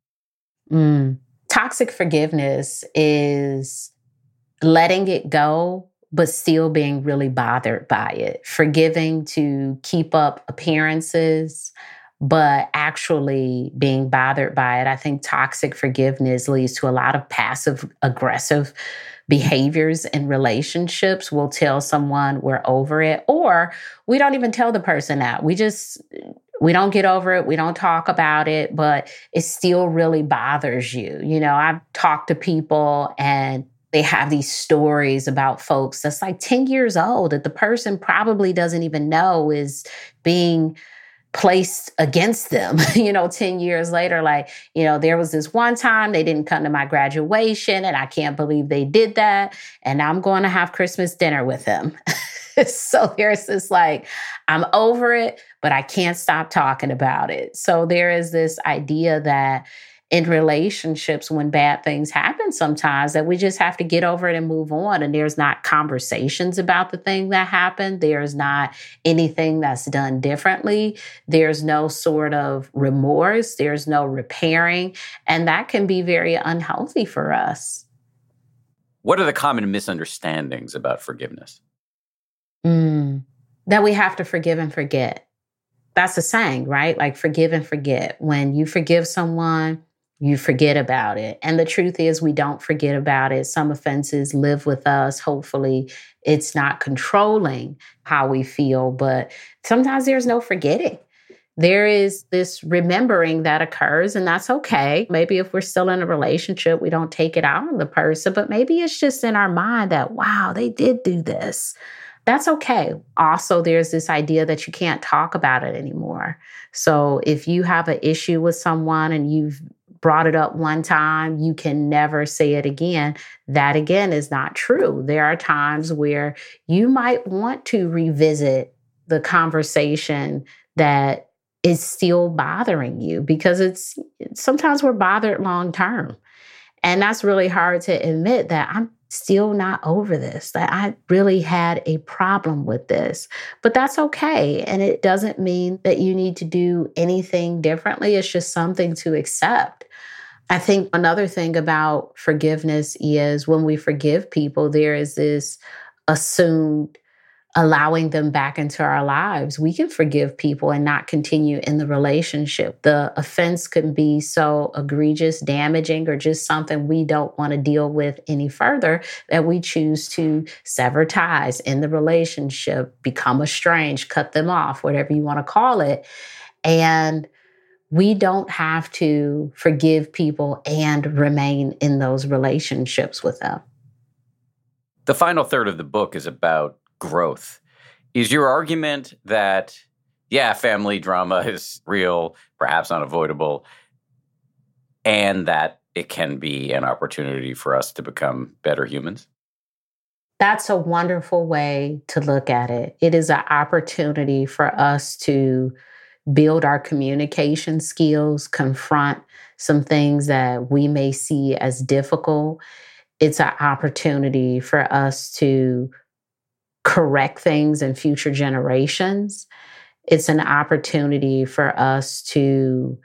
Toxic forgiveness is letting it go, but still being really bothered by it. Forgiving to keep up appearances, but actually being bothered by it. I think toxic forgiveness leads to a lot of passive aggressive behaviors in relationships. We'll tell someone we're over it, or we don't even tell the person that. We don't get over it. We don't talk about it, but it still really bothers you. I've talked to people and they have these stories about folks that's like 10 years old that the person probably doesn't even know is being placed against them, 10 years later. Like, there was this one time they didn't come to my graduation and I can't believe they did that. And I'm going to have Christmas dinner with them. So there's this like, I'm over it, but I can't stop talking about it. So there is this idea that in relationships, when bad things happen sometimes, that we just have to get over it and move on. And there's not conversations about the thing that happened. There's not anything that's done differently. There's no sort of remorse. There's no repairing. And that can be very unhealthy for us. What are the common misunderstandings about forgiveness? That we have to forgive and forget. That's a saying, right? Like forgive and forget. When you forgive someone, you forget about it. And the truth is, we don't forget about it. Some offenses live with us. Hopefully, it's not controlling how we feel, but sometimes there's no forgetting. There is this remembering that occurs, and that's okay. Maybe if we're still in a relationship, we don't take it out on the person, but maybe it's just in our mind that, wow, they did do this. That's okay. Also, there's this idea that you can't talk about it anymore. So if you have an issue with someone and you've brought it up one time, you can never say it again. That again is not true. There are times where you might want to revisit the conversation that is still bothering you, because sometimes we're bothered long term. And that's really hard to admit, that I'm still not over this, that I really had a problem with this. But that's okay. And it doesn't mean that you need to do anything differently. It's just something to accept. I think another thing about forgiveness is when we forgive people, there is this assumed allowing them back into our lives. We can forgive people and not continue in the relationship. The offense can be so egregious, damaging, or just something we don't want to deal with any further, that we choose to sever ties in the relationship, become estranged, cut them off, whatever you want to call it. And we don't have to forgive people and remain in those relationships with them. The final third of the book is about growth. Is your argument that, family drama is real, perhaps unavoidable, and that it can be an opportunity for us to become better humans? That's a wonderful way to look at it. It is an opportunity for us to build our communication skills, confront some things that we may see as difficult. It's an opportunity for us to correct things in future generations. It's an opportunity for us to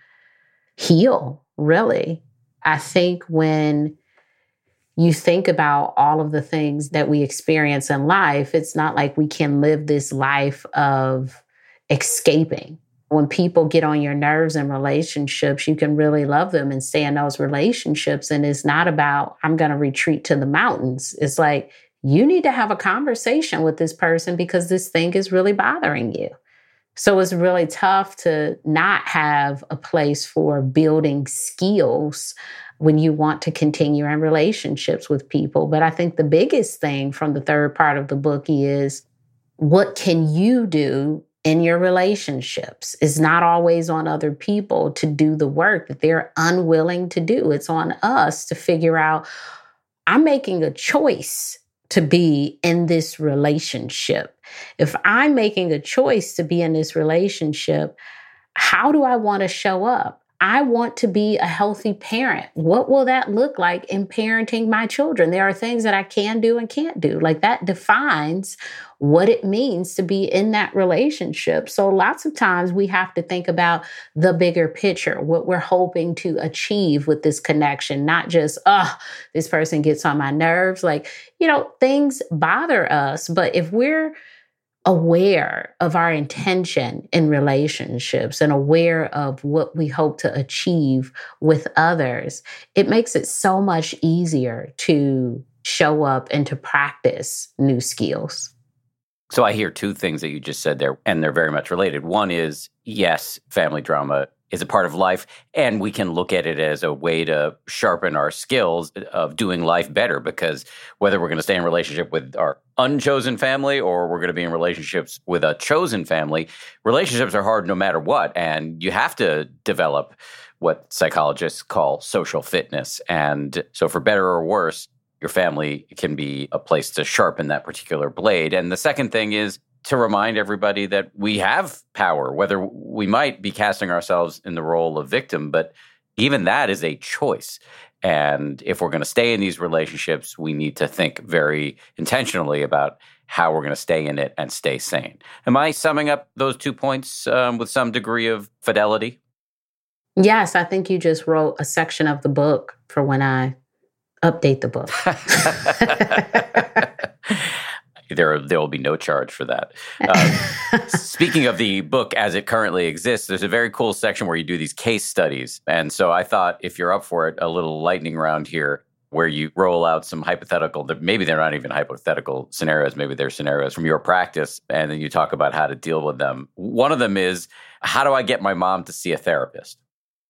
heal, really. I think when you think about all of the things that we experience in life, it's not like we can live this life of escaping. When people get on your nerves in relationships, you can really love them and stay in those relationships. And it's not about, I'm going to retreat to the mountains. It's like, you need to have a conversation with this person because this thing is really bothering you. So it's really tough to not have a place for building skills when you want to continue in relationships with people. But I think the biggest thing from the third part of the book is, what can you do in your relationships? It's not always on other people to do the work that they're unwilling to do. It's on us to figure out, I'm making a choice to be in this relationship. If I'm making a choice to be in this relationship, how do I want to show up? I want to be a healthy parent. What will that look like in parenting my children? There are things that I can do and can't do. Like, that defines what it means to be in that relationship. So lots of times we have to think about the bigger picture, what we're hoping to achieve with this connection, not just, this person gets on my nerves. Like, things bother us. But if we're aware of our intention in relationships and aware of what we hope to achieve with others, it makes it so much easier to show up and to practice new skills. So I hear two things that you just said there, and they're very much related. One is, yes, family drama is a part of life, and we can look at it as a way to sharpen our skills of doing life better, because whether we're going to stay in relationship with our unchosen family or we're going to be in relationships with a chosen family, relationships are hard no matter what, and you have to develop what psychologists call social fitness. And so for better or worse, your family can be a place to sharpen that particular blade. And the second thing is to remind everybody that we have power, whether we might be casting ourselves in the role of victim, but even that is a choice. And if we're going to stay in these relationships, we need to think very intentionally about how we're going to stay in it and stay sane. Am I summing up those 2 points with some degree of fidelity? Yes, I think you just wrote a section of the book for when I update the book. There will be no charge for that. Speaking of the book as it currently exists, there's a very cool section where you do these case studies. And so I thought, if you're up for it, a little lightning round here where you roll out some hypothetical, that maybe they're not even hypothetical scenarios, maybe they're scenarios from your practice, and then you talk about how to deal with them. One of them is, how do I get my mom to see a therapist?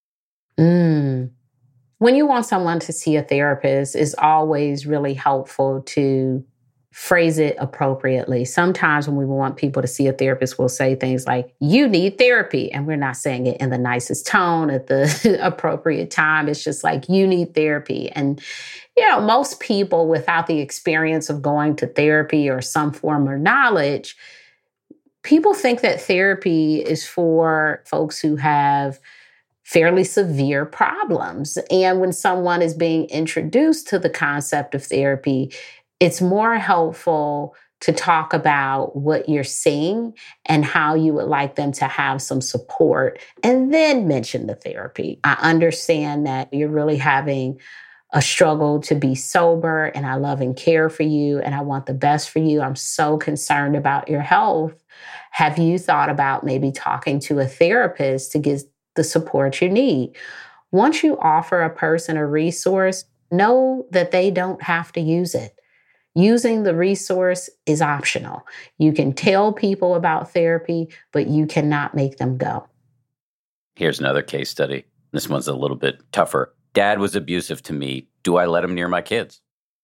When you want someone to see a therapist, it's always really helpful to phrase it appropriately. Sometimes when we want people to see a therapist, we'll say things like, you need therapy. And we're not saying it in the nicest tone at the appropriate time. It's just like, you need therapy. And, most people without the experience of going to therapy or some form of knowledge, people think that therapy is for folks who have fairly severe problems. And when someone is being introduced to the concept of therapy, it's more helpful to talk about what you're seeing and how you would like them to have some support, and then mention the therapy. I understand that you're really having a struggle to be sober, and I love and care for you, and I want the best for you. I'm so concerned about your health. Have you thought about maybe talking to a therapist to get the support you need? Once you offer a person a resource, know that they don't have to use it. Using the resource is optional. You can tell people about therapy, but you cannot make them go. Here's another case study. This one's a little bit tougher. Dad was abusive to me. Do I let him near my kids?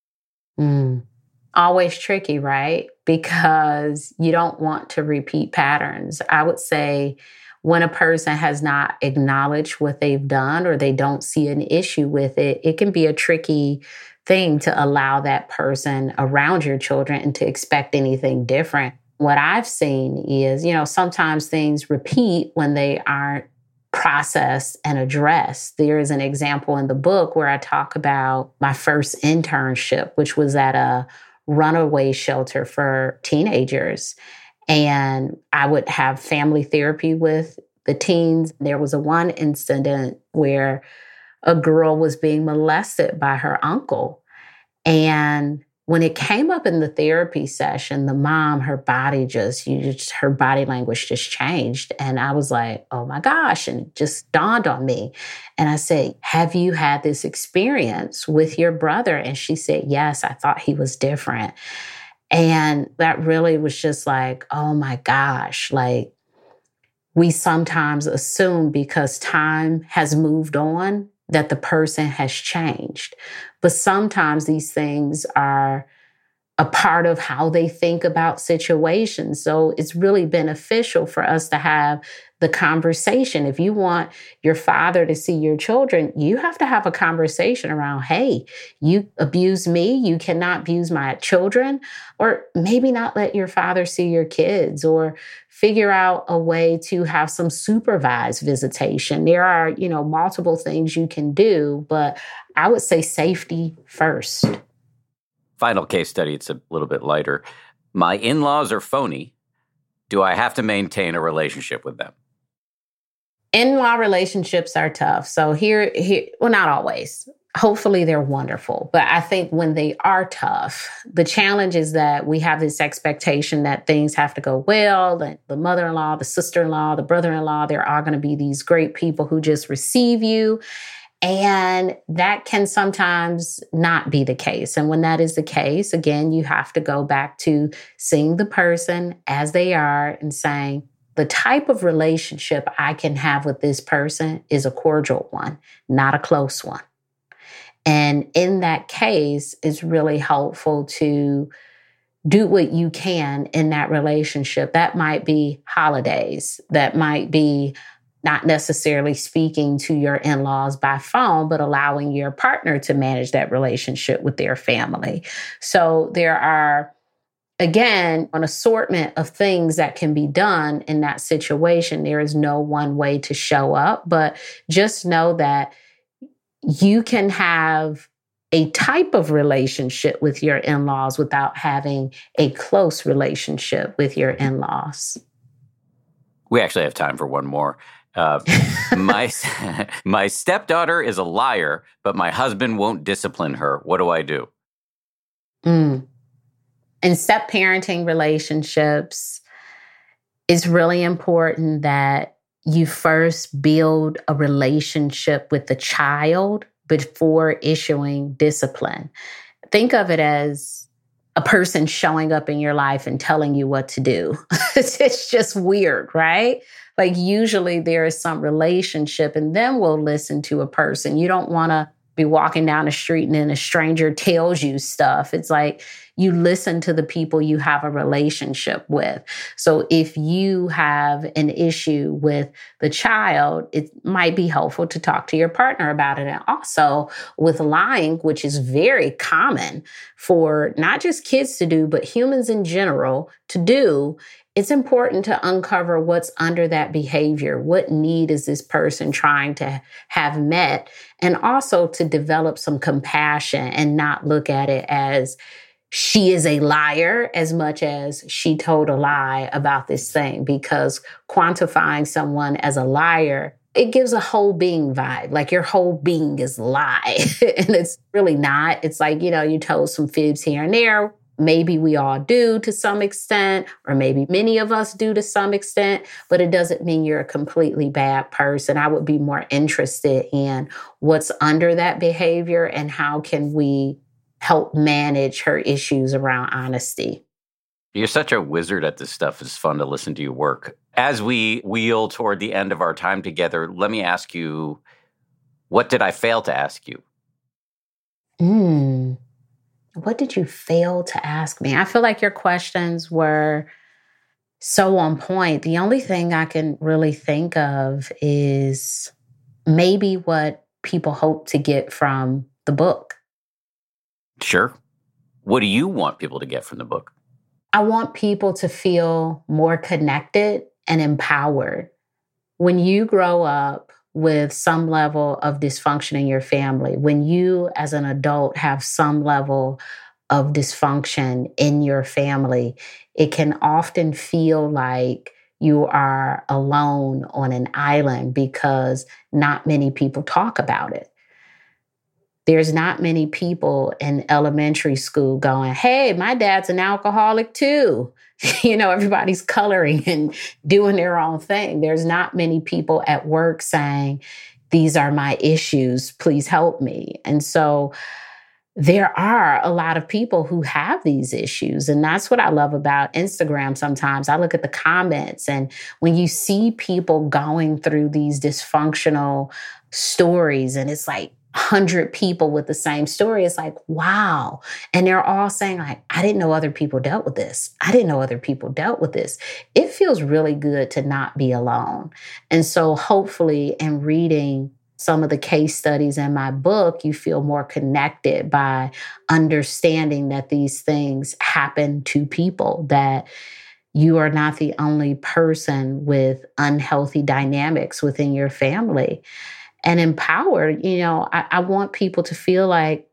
Always tricky, right? Because you don't want to repeat patterns. I would say when a person has not acknowledged what they've done or they don't see an issue with it, it can be a tricky thing to allow that person around your children and to expect anything different. What I've seen is, sometimes things repeat when they aren't processed and addressed. There is an example in the book where I talk about my first internship, which was at a runaway shelter for teenagers. And I would have family therapy with the teens. There was one incident where a girl was being molested by her uncle. And when it came up in the therapy session, the mom, her body language just changed. And I was like, oh my gosh. And it just dawned on me. And I said, have you had this experience with your brother? And she said, yes, I thought he was different. And that really was just like, oh my gosh, like we sometimes assume because time has moved on that the person has changed. But sometimes these things are a part of how they think about situations. So it's really beneficial for us to have the conversation. If you want your father to see your children, you have to have a conversation around, hey, you abuse me, you cannot abuse my children, or maybe not let your father see your kids, or figure out a way to have some supervised visitation. There are, multiple things you can do, but I would say safety first. Final case study, it's a little bit lighter. My in-laws are phony. Do I have to maintain a relationship with them? In-law relationships are tough. So here, well, not always. Hopefully they're wonderful. But I think when they are tough, the challenge is that we have this expectation that things have to go well. That the mother-in-law, the sister-in-law, the brother-in-law, they're all going to be these great people who just receive you. And that can sometimes not be the case. And when that is the case, again, you have to go back to seeing the person as they are and saying, the type of relationship I can have with this person is a cordial one, not a close one. And in that case, it's really helpful to do what you can in that relationship. That might be holidays. That might be not necessarily speaking to your in-laws by phone, but allowing your partner to manage that relationship with their family. So there are, again, an assortment of things that can be done in that situation. There is no one way to show up, but just know that you can have a type of relationship with your in-laws without having a close relationship with your in-laws. We actually have time for one more. My stepdaughter is a liar, but my husband won't discipline her. What do I do? In step-parenting relationships, it's really important that you first build a relationship with the child before issuing discipline. Think of it as a person showing up in your life and telling you what to do. It's just weird, right? Like usually there is some relationship and then we'll listen to a person. You don't want to be walking down the street and then a stranger tells you stuff. It's like you listen to the people you have a relationship with. So if you have an issue with the child, it might be helpful to talk to your partner about it. And also with lying, which is very common for not just kids to do, but humans in general to do, it's important to uncover what's under that behavior. What need is this person trying to have met? And also to develop some compassion and not look at it as she is a liar as much as she told a lie about this thing. Because quantifying someone as a liar, it gives a whole being vibe. Like your whole being is lie. And it's really not. It's like, you told some fibs here and there. Maybe we all do to some extent, or maybe many of us do to some extent, but it doesn't mean you're a completely bad person. I would be more interested in what's under that behavior and how can we help manage her issues around honesty. You're such a wizard at this stuff. It's fun to listen to you work. As we wheel toward the end of our time together, let me ask you, what did I fail to ask you? What did you fail to ask me? I feel like your questions were so on point. The only thing I can really think of is maybe what people hope to get from the book. Sure. What do you want people to get from the book? I want people to feel more connected and empowered. When you grow up with some level of dysfunction in your family, when you as an adult have some level of dysfunction in your family, it can often feel like you are alone on an island because not many people talk about it. There's not many people in elementary school going, hey, my dad's an alcoholic too. Everybody's coloring and doing their own thing. There's not many people at work saying, these are my issues, please help me. And so there are a lot of people who have these issues. And that's what I love about Instagram sometimes. I look at the comments, and when you see people going through these dysfunctional stories, and it's like 100 people with the same story, it's like, wow. And they're all saying, like, I didn't know other people dealt with this. I didn't know other people dealt with this. It feels really good to not be alone. And so hopefully in reading some of the case studies in my book, you feel more connected by understanding that these things happen to people, that you are not the only person with unhealthy dynamics within your family. And empowered, I want people to feel like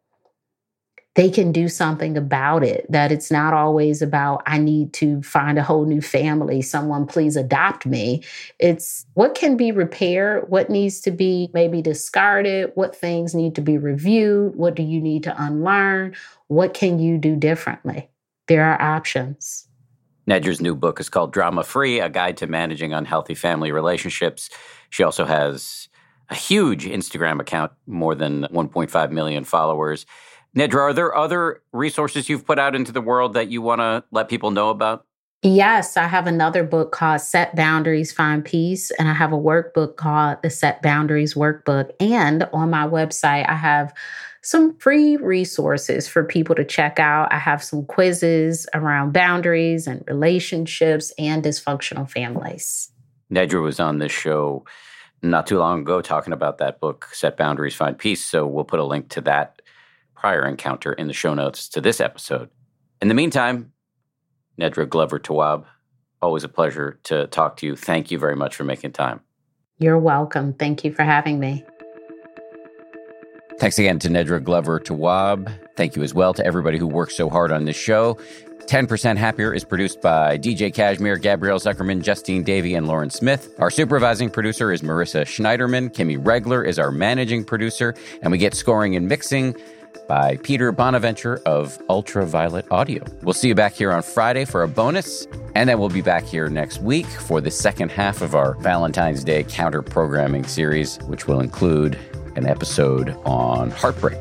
they can do something about it, that it's not always about, I need to find a whole new family, someone please adopt me. It's what can be repaired, what needs to be maybe discarded, what things need to be reviewed, what do you need to unlearn, what can you do differently? There are options. Nedra's new book is called Drama Free, A Guide to Managing Unhealthy Family Relationships. She also has a huge Instagram account, more than 1.5 million followers. Nedra, are there other resources you've put out into the world that you want to let people know about? Yes, I have another book called Set Boundaries, Find Peace, and I have a workbook called the Set Boundaries Workbook. And on my website, I have some free resources for people to check out. I have some quizzes around boundaries and relationships and dysfunctional families. Nedra was on this show not too long ago talking about that book, Set Boundaries, Find Peace. So we'll put a link to that prior encounter in the show notes to this episode. In the meantime, Nedra Glover Tawwab, always a pleasure to talk to you. Thank you very much for making time. You're welcome. Thank you for having me. Thanks again to Nedra Glover Tawwab. Thank you as well to everybody who works so hard on this show. 10% Happier is produced by DJ Kashmir, Gabrielle Zuckerman, Justine Davey, and Lauren Smith. Our supervising producer is Marissa Schneiderman. Kimmy Regler is our managing producer. And we get scoring and mixing by Peter Bonaventure of Ultraviolet Audio. We'll see you back here on Friday for a bonus, and then we'll be back here next week for the second half of our Valentine's Day counter-programming series, which will include an episode on heartbreak.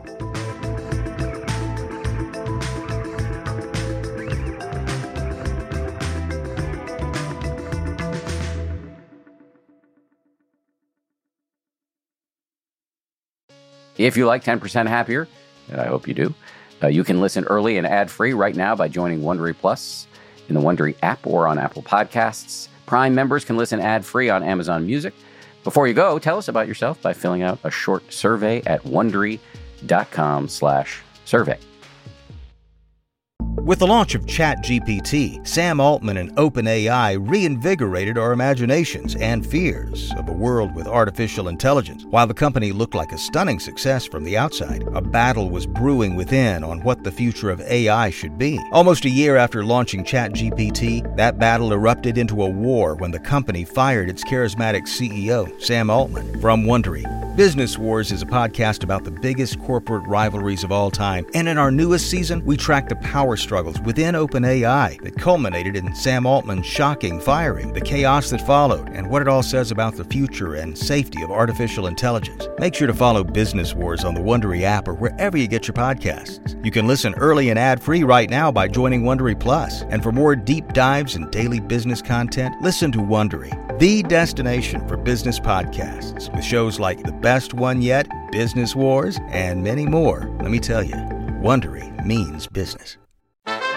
If you like 10% Happier, and I hope you do, you can listen early and ad-free right now by joining Wondery Plus in the Wondery app or on Apple Podcasts. Prime members can listen ad-free on Amazon Music. Before you go, tell us about yourself by filling out a short survey at Wondery.com/survey. With the launch of ChatGPT, Sam Altman and OpenAI reinvigorated our imaginations and fears of a world with artificial intelligence. While the company looked like a stunning success from the outside, a battle was brewing within on what the future of AI should be. Almost a year after launching ChatGPT, that battle erupted into a war when the company fired its charismatic CEO, Sam Altman. From Wondery, Business Wars is a podcast about the biggest corporate rivalries of all time. And in our newest season, we track the power struggles within OpenAI that culminated in Sam Altman's shocking firing, the chaos that followed, and what it all says about the future and safety of artificial intelligence. Make sure to follow Business Wars on the Wondery app or wherever you get your podcasts. You can listen early and ad-free right now by joining Wondery Plus. And for more deep dives and daily business content, listen to Wondery, the destination for business podcasts, with shows like The Best One Yet, Business Wars, and many more. Let me tell you, Wondery means business.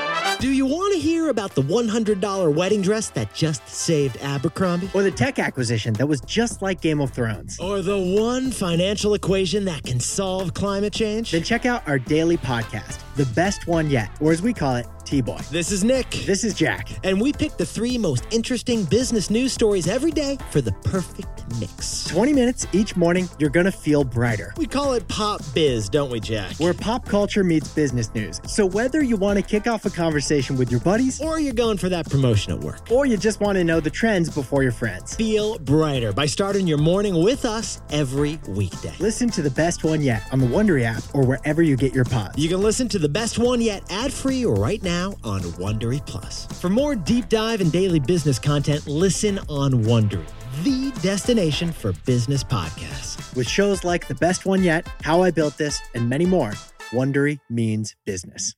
Do you want to hear about the $100 wedding dress that just saved Abercrombie? Or the tech acquisition that was just like Game of Thrones? Or the one financial equation that can solve climate change? Then check out our daily podcast, The Best One Yet, or as we call it, T-Boy. This is Nick. This is Jack. And we pick the 3 most interesting business news stories every day for the perfect mix. 20 minutes each morning, you're going to feel brighter. We call it Pop Biz, don't we, Jack? Where pop culture meets business news. So whether you want to kick off a conversation with your buddies, or you're going for that promotion at work, or you just want to know the trends before your friends, feel brighter by starting your morning with us every weekday. Listen to The Best One Yet on the Wondery app or wherever you get your pods. You can listen to The Best One Yet ad-free right now on Wondery Plus. For more deep dive and daily business content, listen on Wondery, the destination for business podcasts. With shows like The Best One Yet, How I Built This, and many more, Wondery means business.